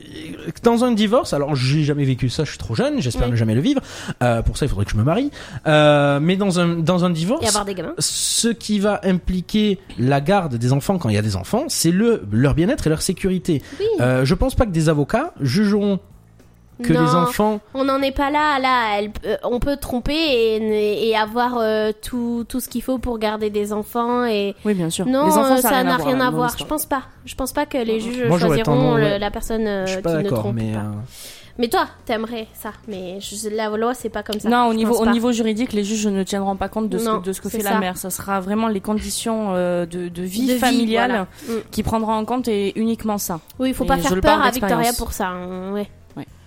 Dans un divorce, alors j'ai jamais vécu ça, je suis trop jeune, j'espère Oui. ne jamais le vivre. Euh, pour ça, il faudrait que je me marie. Euh, mais dans un dans un divorce, Et avoir des gamins. ce qui va impliquer la garde des enfants quand il y a des enfants, c'est le leur bien-être et leur sécurité. Oui. Euh, je pense pas que des avocats jugeront que Non, les enfants. on n'en est pas là. Là, elle, euh, on peut tromper et, et avoir euh, tout, tout ce qu'il faut pour garder des enfants. Et Oui, bien sûr. non, les enfants, euh, ça ça n'a voir, rien hein, à dans voir. Je l'histoire. pense pas. Je pense pas que les juges Moi, j'aurais choisiront tendance- le- ouais. la personne euh, Je suis qui pas ne d'accord, trompe mais pas. euh, Mais toi, t'aimerais ça. Mais je- la loi, c'est pas comme ça. Non, au Je niveau, pense au pas. niveau juridique, les juges ne tiendront pas compte de ce, Non, que, de ce que c'est fait ça. la mère. Ça sera vraiment les conditions euh, de, de vie De vie, familiale voilà. Mm. qui prendront en compte et uniquement ça. Oui, il faut Et pas je faire le peur parle à Victoria d'expérience. pour ça. hein, ouais.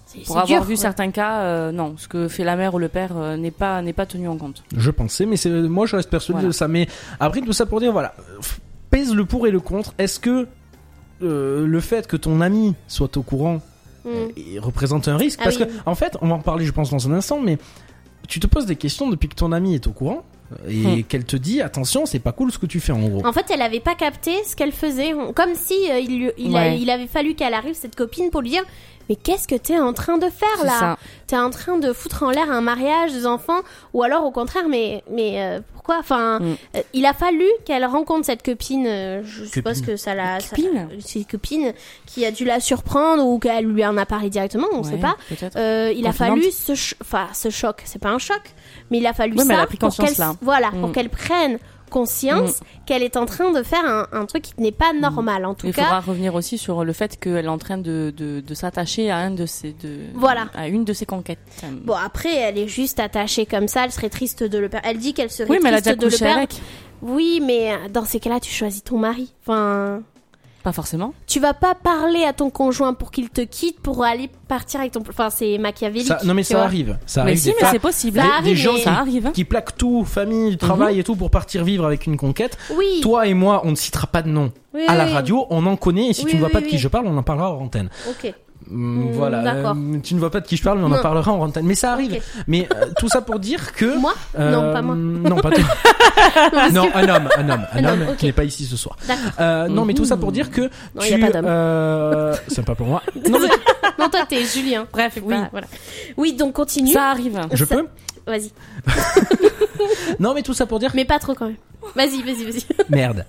C'est, Pour c'est avoir dur, vu quoi. certains cas, euh, non, ce que fait la mère ou le père euh, n'est pas n'est pas tenu en compte. Je pensais, mais c'est moi je reste persuadé Voilà. de ça. Mais après tout ça pour dire, voilà, pèse le pour et le contre. Est-ce que euh, le fait que ton ami soit au courant Mm. il représente un risque? Ah Parce oui. que en fait, on va en parler, je pense, dans un instant, mais tu te poses des questions depuis que ton ami est au courant et Hmm. qu'elle te dit attention, c'est pas cool ce que tu fais en gros. En fait, elle avait pas capté ce qu'elle faisait. On- Comme si euh, il, lui- il, a- Ouais. il avait fallu qu'elle arrive, cette copine, pour lui dire mais qu'est-ce que t'es en train de faire C'est là? ça. T'es en train de foutre en l'air un mariage, des enfants, ou alors au contraire, mais mais euh, pourquoi? Enfin, Mm. euh, il a fallu qu'elle rencontre cette copine. euh, je suppose Copine. que ça l'a. ça- Copine. C'est une copine qui a dû la surprendre ou qu'elle lui en a parlé directement, on Ouais, sait pas. peut-être. Euh, il a Confidente. fallu ce, ch- enfin, ce choc. C'est pas un choc, mais il a fallu Oui, mais ça elle a pris pour conscience, qu'elle, là. voilà, pour Mm. qu'elle prenne conscience qu'elle est en train de faire un, un truc qui n'est pas normal. En tout Il cas, faudra revenir aussi sur le fait qu'elle est en train de, de, de s'attacher à un de ses de Voilà. à une de ses conquêtes. bon après, elle est juste attachée comme ça. Elle serait triste de le perdre. Elle dit qu'elle serait oui, mais elle a triste déjà de le couché perdre. avec. Oui, mais dans ces cas-là, tu choisis ton mari. Enfin, Pas forcément. tu vas pas parler à ton conjoint pour qu'il te quitte pour aller partir avec ton. Enfin, c'est machiavélique. Ça- non mais tu ça vois. arrive, ça Mais arrive si, des mais fois c'est possible. Ça des, arrive, des gens mais- qui, Ça arrive. hein. qui plaquent tout, famille, travail et tout pour partir vivre avec une conquête. Oui. Toi et moi, on ne citera pas de nom Oui, à la oui, radio, on en connaît et si Oui, tu ne vois oui, pas de oui. qui je parle, on en parlera en antenne. Ok. Hum, Mm, voilà, d'accord. euh, tu ne vois pas de qui je parle, mais on en Non. parlera en antenne. Mais ça arrive. Ok. Mais euh, tout ça pour dire que Moi euh, Non, pas moi. Non, pas toi. non, un homme, un homme, un Un homme homme, ok. qui n'est pas ici ce soir. D'accord. Euh, non, mais tout ça pour dire que Non, tu. y a pas d'homme. euh, c'est pas pour moi. Non, mais Non, toi, t'es Julien. Bref, C'est oui. pas- voilà. Oui, donc continue. Ça arrive. je Ça- peux. Vas-y. Non, mais tout ça pour dire. Mais pas trop quand même. Vas-y, vas-y, vas-y. Merde.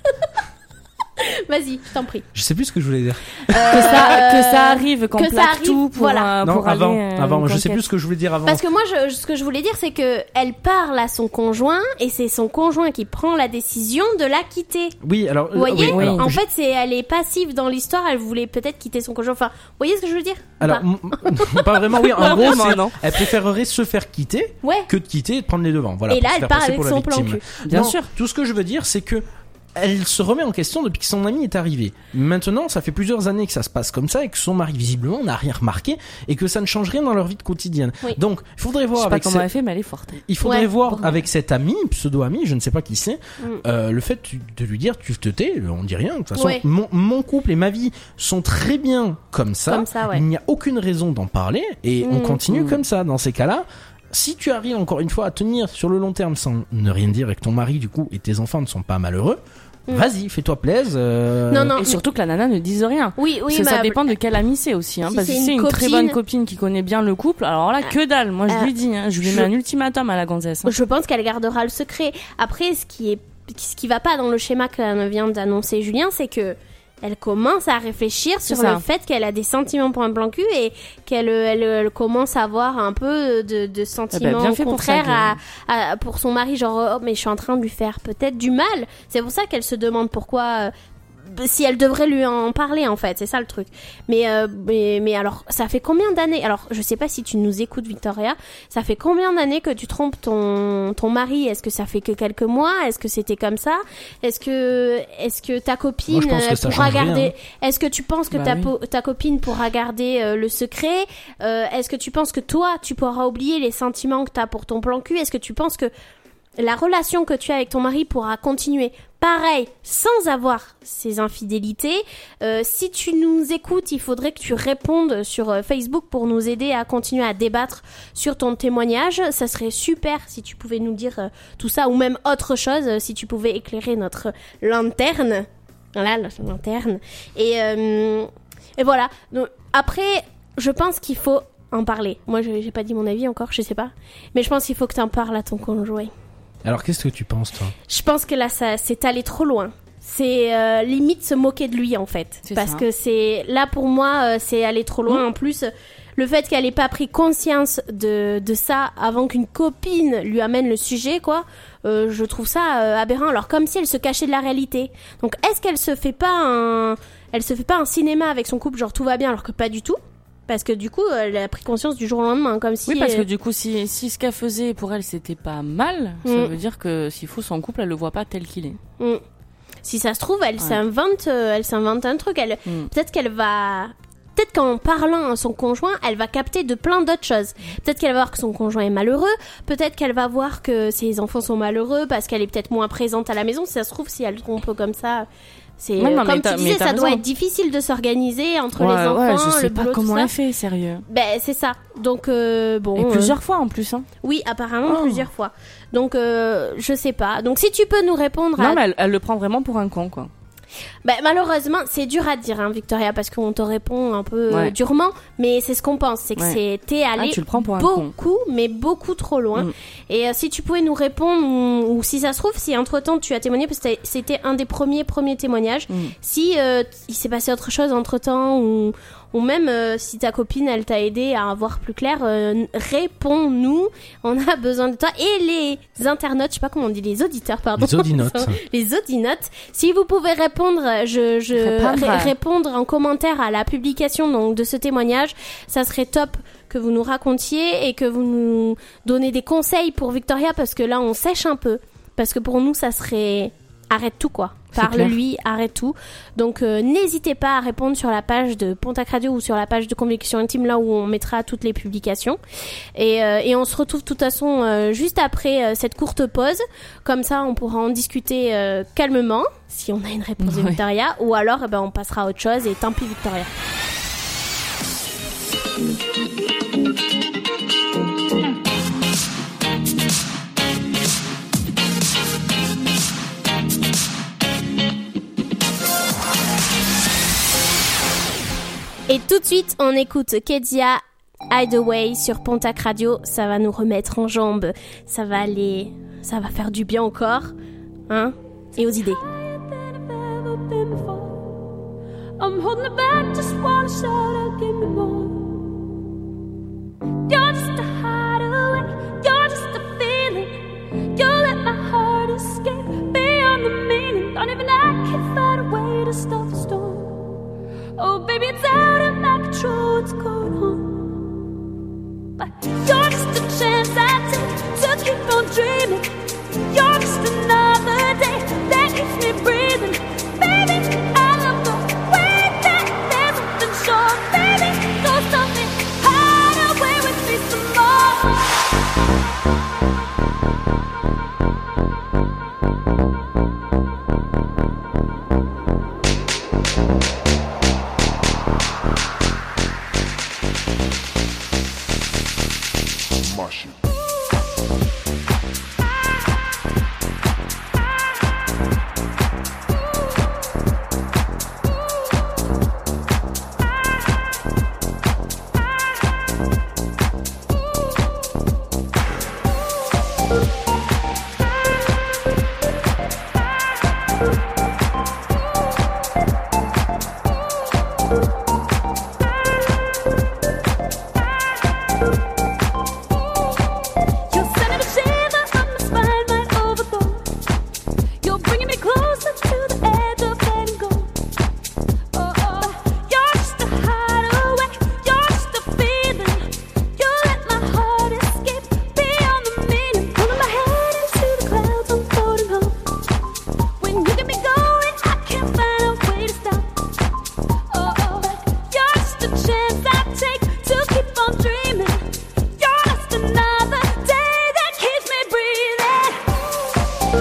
Vas-y, je t'en prie. Je sais plus ce que je voulais dire. Que ça que ça arrive, qu'on que ça plaque arrive, tout pour voilà. euh, Non, pour avant, aller, euh, avant. une Je sais conquête. plus ce que je voulais dire avant. Parce que moi, je, ce que je voulais dire, c'est que elle parle à son conjoint et c'est son conjoint qui prend la décision de la quitter. Oui, alors. Vous voyez, oui, alors, en je- fait, c'est elle est passive dans l'histoire. Elle voulait peut-être quitter son conjoint. Enfin, vous voyez ce que je veux dire ou Alors, pas m- m- pas vraiment, oui. En Pas gros, vraiment, c'est- non. elle préférerait se faire quitter Ouais. que de quitter et de prendre les devants. Voilà. Et pour là, se elle faire part passer avec pour la son plan victime. cul. Bien Non, sûr. Tout ce que je veux dire, c'est que elle se remet en question depuis que son ami est arrivé. Maintenant, ça fait plusieurs années que ça se passe comme ça et que son mari visiblement n'a rien remarqué et que ça ne change rien dans leur vie de quotidienne. Oui. Donc, il faudrait Je voir sais pas avec comment cette- elle fait, mais elle est forte. il faudrait Ouais. voir avec cet ami, pseudo-ami, je ne sais pas qui c'est, Mm. euh, le fait de lui dire tu te tais, on dit rien. De toute façon, Ouais. mon, mon couple et ma vie sont très bien comme ça. Comme ça, ouais. Il n'y a aucune raison d'en parler et on Mm. continue Mm. comme ça. Dans ces cas-là, si tu arrives encore une fois à tenir sur le long terme sans ne rien dire et que ton mari du coup et tes enfants ne sont pas malheureux, Mm. vas-y, fais-toi plaisir. euh, Non, non. Et surtout que la nana ne dise rien. Oui, oui, Parce que bah, ça dépend de quel ami c'est aussi. Hein, si parce que c'est si c'est une une très copine- bonne copine qui connaît bien le couple, alors là, que dalle. Moi, je Euh, lui dis, hein, je lui je- mets un ultimatum à la gonzesse. hein. Je pense qu'elle gardera le secret. Après, ce qui est, ce qui va pas dans le schéma que vient d'annoncer Julien, c'est que elle commence à réfléchir sur C'est ça. le fait qu'elle a des sentiments pour un plan cul et qu'elle elle, elle commence à avoir un peu de, de sentiments bien fait pour contraires ça, à, à- pour son mari, genre oh mais je suis en train de lui faire peut-être du mal. C'est pour ça qu'elle se demande pourquoi. euh, si elle devrait lui en parler en fait, c'est ça le truc. Mais, euh, mais mais alors ça fait combien d'années? Alors je sais pas si tu nous écoutes Victoria, ça fait combien d'années que tu trompes ton ton mari? Est-ce que ça fait que quelques mois? Est-ce que c'était comme ça? Est-ce que est-ce que ta copine Moi, je pense que euh, ça pourra change rien, garder? hein. Est-ce que tu penses que Bah ta oui. po- ta copine pourra garder euh, le secret? Euh, est-ce que tu penses que toi tu pourras oublier les sentiments que tu as pour ton plan cul? Est-ce que tu penses que la relation que tu as avec ton mari pourra continuer pareil sans avoir ces infidélités? Euh, si tu nous écoutes, il faudrait que tu répondes sur euh, Facebook pour nous aider à continuer à débattre sur ton témoignage. Ça serait super si tu pouvais nous dire euh, tout ça ou même autre chose, euh, si tu pouvais éclairer notre lanterne. Voilà, la lanterne. Et, euh, et voilà. Donc, après, je pense qu'il faut en parler. Moi, je j'ai pas dit mon avis encore, je sais pas. Mais je pense qu'il faut que tu en parles à ton conjoint. Alors, qu'est-ce que tu penses, toi? Je pense que là, ça c'est allé trop loin. C'est euh, limite se moquer de lui, en fait. C'est Parce ça. que c'est... Là, pour moi, euh, c'est aller trop loin. En plus, le fait qu'elle ait pas pris conscience de, de ça avant qu'une copine lui amène le sujet, quoi, euh, je trouve ça euh, aberrant. Alors, comme si elle se cachait de la réalité. Donc, est-ce qu'elle se fait pas un... Elle se fait pas un cinéma avec son couple, genre tout va bien, alors que pas du tout? Parce que du coup, elle a pris conscience du jour au lendemain, comme si... Oui, parce que euh, du coup, si, si ce qu'elle faisait pour elle, c'était pas mal, ça Mm. veut dire que s'il faut son couple, elle le voit pas tel qu'il est. mm. Si ça se trouve, elle Ouais. s'invente, euh, elle s'invente un truc. Elle, Mm. peut-être qu'elle va, peut-être qu'en parlant à son conjoint, elle va capter de plein d'autres choses. Peut-être qu'elle va voir que son conjoint est malheureux, peut-être qu'elle va voir que ses enfants sont malheureux parce qu'elle est peut-être moins présente à la maison. Si ça se trouve, si elle trompe comme ça, c'est Ouais, non, comme mais tu t'as- disais, mais t'as ça doit raison. être difficile de s'organiser entre Ouais, les enfants, ouais, je sais le pas boulot, comment tout ça. elle fait, sérieux. Ben c'est ça. Donc euh, bon. Et euh, plusieurs fois en plus, hein. Oui, apparemment Oh. plusieurs fois. Donc euh, je sais pas. Donc si tu peux nous répondre à Non, mais elle, elle le prend vraiment pour un con, quoi. Bah, malheureusement, c'est dur à dire, hein, Victoria, parce qu'on te répond un peu euh, Ouais. durement, mais c'est ce qu'on pense, c'est que Ouais. c'est t'es allé Ah, tu le prends pour un con. beaucoup, mais beaucoup trop loin. Mm. Et euh, si tu pouvais nous répondre, ou, ou si ça se trouve, si entre-temps tu as témoigné, parce que c'était un des premiers premiers témoignages, Mm. si euh, il s'est passé autre chose entre-temps, ou, ou même euh, si ta copine, elle t'a aidé à voir plus clair, euh, réponds-nous, on a besoin de toi. Et les internautes, je sais pas comment on dit, les auditeurs, pardon. Les audinotes. Les audinotes. Si vous pouvez répondre, je, je Répondre. ré- répondre en commentaire à la publication donc de ce témoignage, ça serait top que vous nous racontiez et que vous nous donnez des conseils pour Victoria, parce que là on sèche un peu, parce que pour nous ça serait arrête tout quoi. C'est Parle-lui, arrête tout. Donc euh, n'hésitez pas à répondre sur la page de Pontac Radio ou sur la page de Conviction Intime, là où on mettra toutes les publications. Et, euh, et on se retrouve de toute façon euh, juste après euh, cette courte pause. Comme ça, on pourra en discuter euh, calmement, si on a une réponse de Ouais. Victoria. Ou alors, eh ben, on passera à autre chose et tant pis Victoria. Et tout de suite, on écoute Kedia Hideaway sur Pontac Radio. Ça va nous remettre en jambes. Ça va aller... Ça va faire du bien au corps. Hein? Et aux idées. I'm holding it back, just wanna shout out, give me more. You're just a hideaway, you're just a feeling. You let my heart escape beyond the meaning. Don't even I can find a way to stop the storm. Oh baby, it's out of my control, what's going on? But you're just a chance I take to keep on dreaming. You're just another day that keeps me breathing. Baby, I love the way that there's something sure. Baby, go something, hide away with me some more. You're sending a shiver up my spine, right overboard. You're bringing me closer to the edge of letting go. Oh, oh, you're just a hideaway, you're just a feeling. You let my heart escape beyond the meaning. Pulling my head into the clouds, I'm floating home. When you get me going, I can't find a way to stop. Oh, oh, you're just a chance I take to keep on dreaming. You're just another day that keeps me breathing.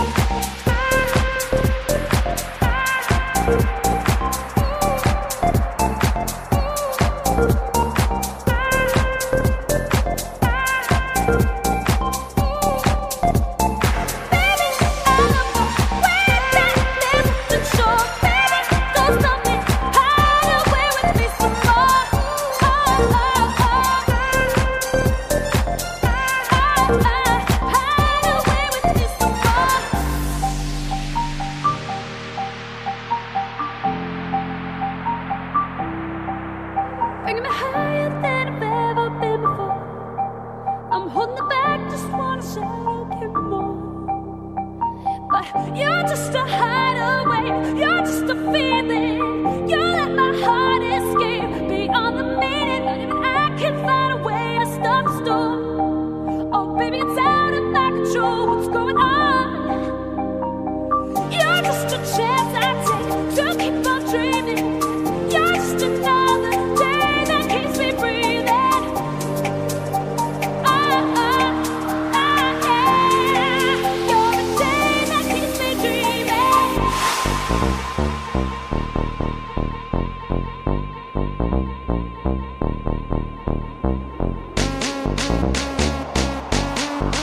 Baby, I love the way that there's something sure. Baby, go something, hide away with me some more. Oh, oh, oh. Hide away with me some more. Bringing me higher than I've ever been before. I'm holding it back, just wanna shout, give me more. But you're just a hideaway, you're just a feeling. You let my heart escape beyond the meaning. Not even I can find a way to stop the storm. Oh baby, it's out of my control, what's going on? You're just a chance I take to keep on dreaming. You're just another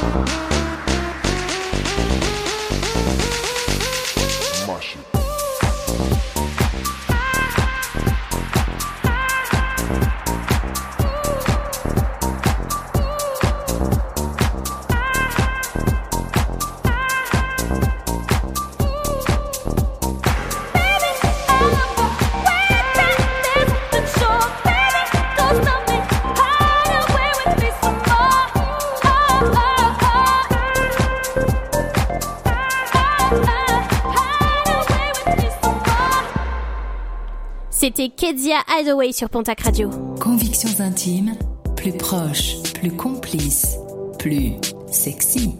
C'était Kezia Hideaway sur Pontac Radio. Convictions intimes, plus proches, plus complices, plus sexy.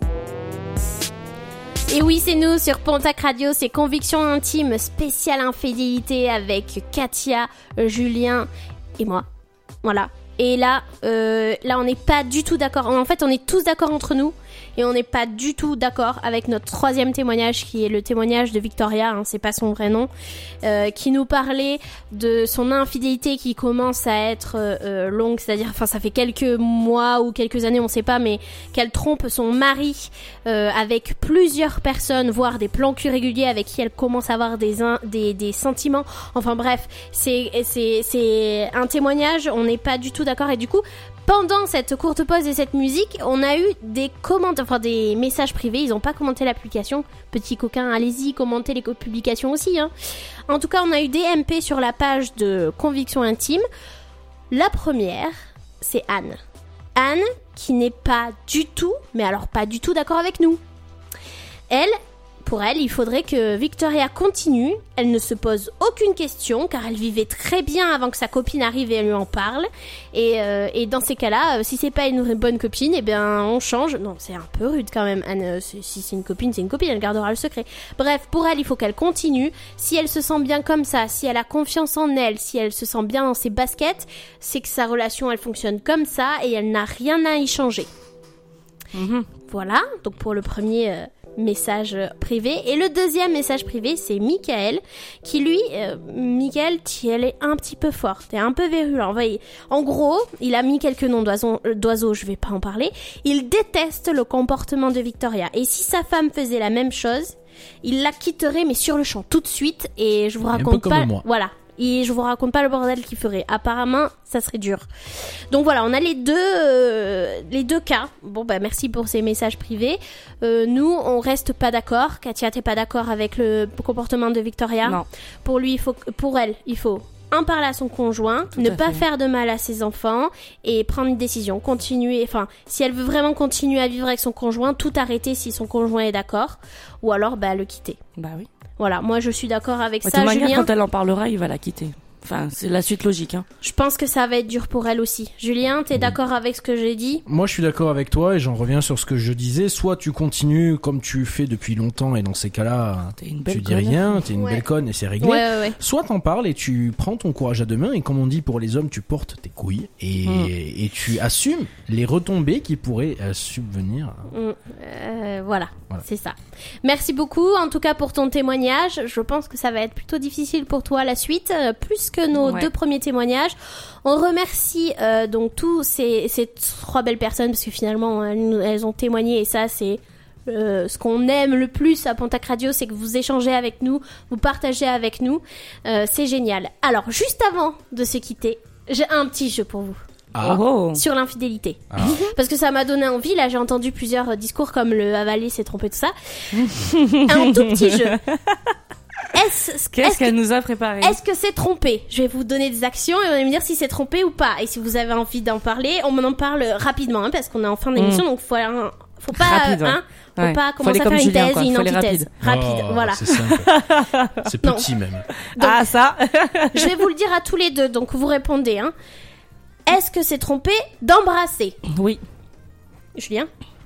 Et oui, c'est nous sur Pontac Radio, c'est Convictions intimes, spéciale infidélité avec Katia, euh, Julien et moi. Voilà. Et là, euh, là, on n'est pas du tout d'accord. En fait, on est tous d'accord entre nous. Et on n'est pas du tout d'accord avec notre troisième témoignage, qui est le témoignage de Victoria, hein, c'est pas son vrai nom, euh, qui nous parlait de son infidélité qui commence à être euh, longue, c'est-à-dire, enfin, ça fait quelques mois ou quelques années, on sait pas, mais qu'elle trompe son mari euh, avec plusieurs personnes, voire des plans cul réguliers avec qui elle commence à avoir des in- des, des sentiments. Enfin bref, c'est c'est c'est un témoignage, on n'est pas du tout d'accord, et du coup, pendant cette courte pause et cette musique, on a eu des commentaires, enfin des messages privés. Ils n'ont pas commenté l'application. Petit coquin, allez-y, commentez les publications aussi. Hein. En tout cas, on a eu des M P sur la page de Convictions Intimes. La première, c'est Anne. Anne, qui n'est pas du tout, mais alors pas du tout d'accord avec nous. Elle, pour elle, il faudrait que Victoria continue. Elle ne se pose aucune question, car elle vivait très bien avant que sa copine arrive et elle lui en parle. Et, euh, et dans ces cas-là, euh, si c'est pas une bonne copine, eh bien, on change. Non, c'est un peu rude quand même. Anne, euh, c'est, si c'est une copine, c'est une copine, elle gardera le secret. Bref, pour elle, il faut qu'elle continue. Si elle se sent bien comme ça, si elle a confiance en elle, si elle se sent bien dans ses baskets, c'est que sa relation, elle fonctionne comme ça et elle n'a rien à y changer. Mm-hmm. Voilà, donc pour le premier... Euh, message privé. Et le deuxième message privé, c'est Michael, qui lui, euh, Michael, elle est un petit peu forte et un peu virulent. En gros, il a mis quelques noms d'oiseaux, d'oiseaux, je vais pas en parler. Il déteste le comportement de Victoria. Et si sa femme faisait la même chose, il la quitterait, mais sur le champ, tout de suite. Et je vous raconte pas... Moi. Voilà. Et je vous raconte pas le bordel qu'il ferait. Apparemment, ça serait dur. Donc voilà, on a les deux, euh, les deux cas. Bon bah merci pour ces messages privés. Euh, nous, on reste pas d'accord. Katia, t'es pas d'accord avec le comportement de Victoria ? Non. Pour lui, il faut, pour elle, il faut en parler à son conjoint, Tout ne à pas fait. faire de mal à ses enfants et prendre une décision. Continuer, enfin, si elle veut vraiment continuer à vivre avec son conjoint, tout arrêter si son conjoint est d'accord, ou alors bah le quitter. Bah oui. Voilà, moi je suis d'accord avec De ça, toute manière, Julien. quand elle en parlera, il va la quitter. Enfin, c'est la suite logique. Hein. Je pense que ça va être dur pour elle aussi. Julien, t'es d'accord avec ce que j'ai dit ? Moi, je suis d'accord avec toi et j'en reviens sur ce que je disais. Soit tu continues comme tu fais depuis longtemps et dans ces cas-là, T'es une belle tu dis conne. rien, t'es une Ouais. belle conne et c'est réglé. Ouais, ouais, ouais. Soit t'en parles et tu prends ton courage à deux mains et comme on dit pour les hommes, tu portes tes couilles et, Mm. et tu assumes les retombées qui pourraient euh, subvenir. Mm, euh, voilà, Voilà. c'est ça. Merci beaucoup, en tout cas pour ton témoignage. Je pense que ça va être plutôt difficile pour toi la suite, euh, plus que nos Ouais. deux premiers témoignages. On remercie euh, donc tous ces, ces trois belles personnes parce que finalement elles, nous- elles ont témoigné et ça c'est euh, ce qu'on aime le plus à Pontac Radio, c'est que vous échangez avec nous, vous partagez avec nous. Euh, c'est génial. Alors juste avant de se quitter, j'ai un petit jeu pour vous. Ah. Oh. Sur l'infidélité. Ah. Parce que ça m'a donné envie, là j'ai entendu plusieurs euh, discours comme le avaler s'est trompé, tout ça. Un tout petit jeu. Est-ce, Qu'est-ce est-ce, qu'elle que, nous a préparé? est-ce que c'est trompé ? Je vais vous donner des actions et vous allez me dire si c'est trompé ou pas. Et si vous avez envie d'en parler, on m'en parle rapidement, hein, parce qu'on est en fin d'émission, donc faut, hein, faut pas, Rapide, ouais. hein, faut Ouais. pas Faut aller commencer à comme faire une Julien, thèse quoi. et une Faut aller antithèse. rapide. Rapide, Oh, voilà. C'est simple. C'est Non. petit même. Donc- Ah, ça. Je vais vous le dire à tous les deux, donc vous répondez. Hein. Est-ce que c'est trompé d'embrasser ? Oui. Julien ?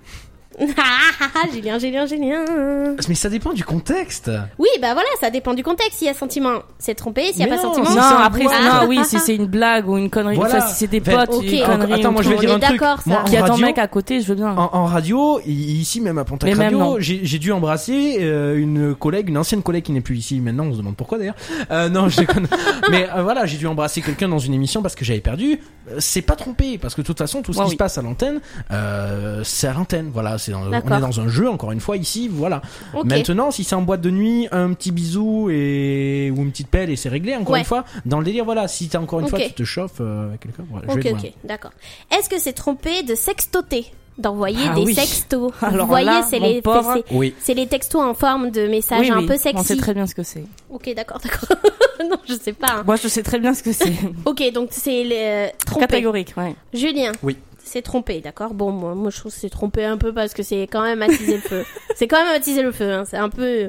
Julien, Julien, Julien. Mais ça dépend du contexte. Oui, bah voilà, ça dépend du contexte. S'il y a sentiment, c'est trompé. S'il y a Mais pas non, sentiment, si Non, c'est un après, bois. c'est- Ah. non, oui, si c'est une blague ou une connerie, Voilà. enfin, si c'est des Fait- potes, Ok. une connerie. Attends, moi je vais on dire est un truc. d'accord, ça. Moi, en Qu'il y a ton radio, mec à côté, je veux bien. En, en radio, i- ici même à Pontac Mais même Radio, non. j'ai j'ai dû embrasser euh, une collègue, une ancienne collègue qui n'est plus ici maintenant. On se demande pourquoi d'ailleurs. Euh, non, je déconne. Mais euh, voilà, j'ai dû embrasser quelqu'un dans une émission parce que j'avais perdu. Euh, C'est pas trompé parce que de toute façon, tout ce Ouais, qui oui. se passe à l'antenne, euh, c'est à l'antenne. Voilà, c'est dans, on D'accord. est dans un jeu, encore une fois, ici, voilà. Ok. Maintenant, si c'est en boîte de nuit, un petit bisou et ou une petite pelle et c'est réglé, encore Ouais. une fois, dans le délire, voilà, si t'as encore une Ok. fois, tu te chauffes euh, avec quelqu'un, voilà, je Ok, vais loin. ok, d'accord. Est-ce que c'est trompé de sextoter, d'envoyer Ah des oui. sextos? Alors Vous voyez, là, c'est mon les, pauvre. c'est, Oui. c'est les textos en forme de messages Oui, un oui, peu on sait sexy. très bien ce que c'est. Ok, d'accord, d'accord. non, je sais pas. hein. Moi, je sais très bien ce que c'est. Ok, donc c'est les, euh, trompé. Catégorique, ouais. Julien. Oui. C'est trompé, d'accord. Bon, moi, moi, je trouve que c'est trompé un peu parce que c'est quand même attiser le feu. C'est quand même attiser le feu, hein. C'est un peu.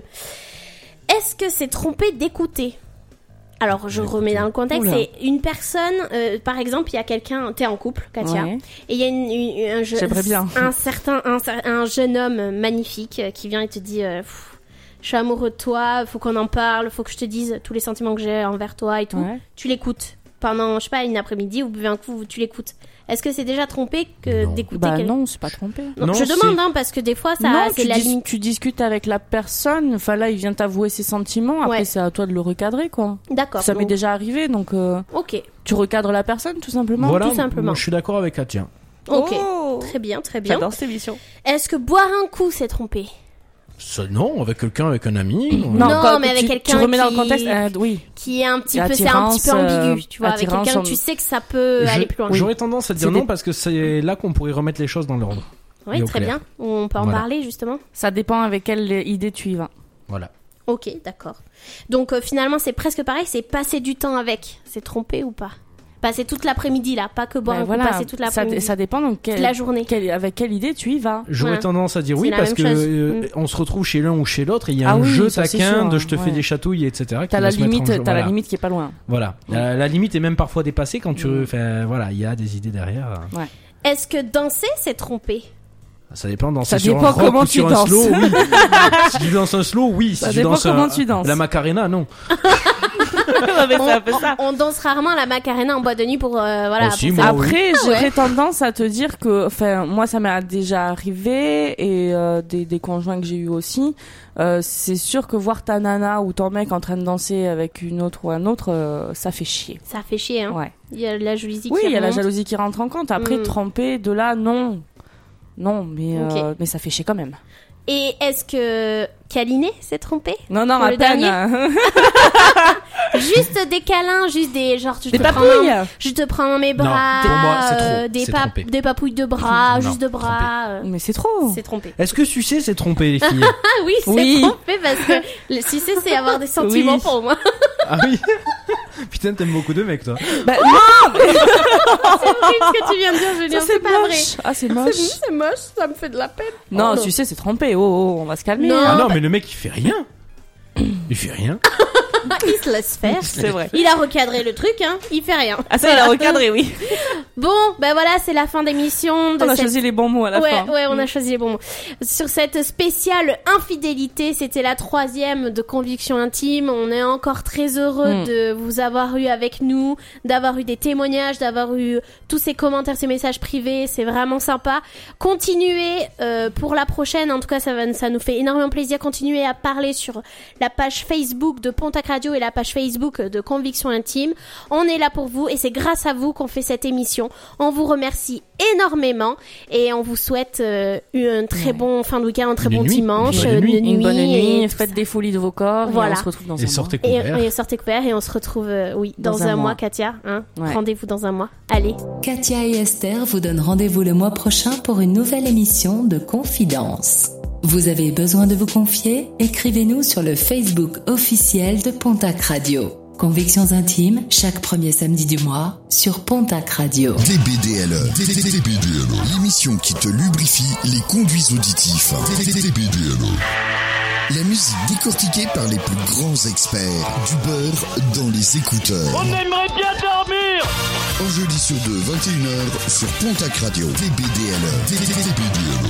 Est-ce que c'est trompé d'écouter? Alors, je remets dans le contexte. Oula. C'est une personne, euh, par exemple, il y a quelqu'un, t'es en couple, Katia, Ouais. et il y a une, une- un, je- J'aimerais bien. un certain, un, cer- un jeune homme magnifique euh, qui vient et te dit, euh, Pff, je suis amoureux de toi, faut qu'on en parle, faut que je te dise tous les sentiments que j'ai envers toi et tout. Ouais. Tu l'écoutes pendant, je sais pas, une après-midi, vous buvez un coup, tu l'écoutes. Est-ce que c'est déjà trompé que Non. d'écouter Bah quel- non, c'est pas trompé. Non, Non, je c'est- demande, hein, parce que des fois, ça, non, c'est tu, la dis- limite. tu discutes avec la personne. Enfin là, il vient t'avouer ses sentiments. Après, Ouais. c'est à toi de le recadrer, quoi. D'accord. Ça bon. m'est déjà arrivé, donc euh, Ok, tu recadres la personne, tout simplement. Voilà, tout simplement. moi, je suis d'accord avec Katia. ok. Oh, Très bien, très bien. J'adore cette émission. Est-ce que boire un coup, c'est trompé? Ça, non, avec quelqu'un, avec un ami. on- Non, quand mais avec tu, quelqu'un tu remets dans qui- le contexte. euh, oui. Qui est un petit Et peu, c'est un petit peu attirance, ambigu, euh, tu vois, avec attirance, quelqu'un on- que tu sais que ça peut Je- aller plus loin. J'aurais tendance à dire C'est non des- parce que c'est là qu'on pourrait remettre les choses dans l'ordre. Oui, et au très clair. bien. On peut en Voilà. parler, justement. Ça dépend avec quelle idée tu y vas. Voilà. Ok, d'accord. Donc, euh, finalement, c'est presque pareil, c'est passer du temps avec. C'est trompé ou pas? Passer toute l'après-midi, là. Pas que boire Ben un coup, voilà, passer toute ça, l'après-midi. ça dépend donc Toute quelle, la journée. quelle- avec quelle idée tu y vas. J'aurais Voilà. tendance à dire C'est oui la parce même que chose. euh, Mm. on se retrouve chez l'un ou chez l'autre et il y a Ah un oui, jeu ça, c'est taquin sûr, de je te ouais. fais des chatouilles, et cetera. qui T'as va la se mettre en limite, jeu. t'as Voilà. la limite qui est pas loin. Voilà. La, la limite est même parfois dépassée quand tu. Mm. Enfin, voilà, il y a des idées derrière. Est-ce que danser, c'est trompé? Ça dépend danser Ça sur dépend un rock comment ou tu sur un danses. slow. Oui. Si tu danses un slow, oui. Si Ça tu dépend danses comment un- tu danses. La Macarena, non. Mais on, c'est un peu ça. on- on danse rarement la Macarena en boîte de nuit pour, euh, voilà. Oh, si, pour moi, ça. oui. Après, Ah j'aurais ouais. tendance à te dire que, enfin, moi, ça m'est déjà arrivé et euh, des, des conjoints que j'ai eu aussi. Euh, c'est sûr que voir ta nana ou ton mec en train de danser avec une autre ou un autre, euh, ça fait chier. Ça fait chier, hein. Ouais. Il y a la jalousie Oui, qui il y a la remonte. jalousie qui rentre en compte. Après, Mm. tremper de là, non, non, mais Ok. euh, mais ça fait chier quand même. Et est-ce que câliner, c'est trompé? Non, non, Pour à le peine. dernier hein. Juste des câlins, juste des genre je Des te prends papouilles. dans, je te prends dans mes bras, pour moi, c'est trop. euh, des C'est pap- trompé. des papouilles de bras, Non, juste de bras. euh, Mais c'est trop. c'est trompé. Est-ce que sucer c'est tromper les filles? Ah oui, c'est Oui. trompé parce que le sucer c'est avoir des sentiments Oui. pour moi. Ah oui. Putain, t'aimes beaucoup de mecs, toi. Bah, non, C'est horrible ce que tu viens de dire, Julien, ça, c'est c'est pas vrai. moche. Ah, c'est moche. C'est moche, ça me fait de la peine. Non, Oh, tu sais, c'est trompé. Oh, oh, on va se calmer. Non. hein. Ah non, mais le mec il fait rien. Il fait rien. Il se laisse faire. C'est vrai. Il a recadré le truc, hein. Il fait rien. Ah, ça, il a recadré, oui. Bon, ben voilà, c'est la fin d'émission de On a cette choisi les bons mots à la ouais, fin. ouais, on a choisi les bons mots. Sur cette spéciale infidélité, c'était la troisième de Conviction Intime. On est encore très heureux Mm. de vous avoir eu avec nous, d'avoir eu des témoignages, d'avoir eu tous ces commentaires, ces messages privés. C'est vraiment sympa. Continuez euh, pour la prochaine. En tout cas, ça, va, ça nous fait énormément plaisir. Continuez à parler sur la page Facebook de Pontac Radio et la page Facebook de Conviction Intime. On est là pour vous et c'est grâce à vous qu'on fait cette émission. On vous remercie énormément et on vous souhaite euh, un très Ouais. bon fin de week-end, un très Une bon nuit. dimanche, Une bonne euh, nuit. Une bonne et nuit, tout faites ça. des folies de vos corps Voilà. et on se retrouve dans Et un sortez Et, couverts. et sortez couverts et on se retrouve euh, oui dans, Dans un, un mois, mois. Katia. Hein Ouais. Rendez-vous dans un mois. Allez. Katia et Esther vous donnent rendez-vous le mois prochain pour une nouvelle émission de Confidence. Vous avez besoin de vous confier? Écrivez-nous sur le Facebook officiel de Pontac Radio. Convictions intimes, chaque premier samedi du mois, sur Pontac Radio. D B D L E, D B D L E, l'émission qui te lubrifie les conduits auditifs. D B D L E. La musique décortiquée par les plus grands experts, du beurre dans les écouteurs. On aimerait bien dormir. Un jeudi sur deux, vingt et une heures, sur Pontac Radio. D B D L E, D B D L E.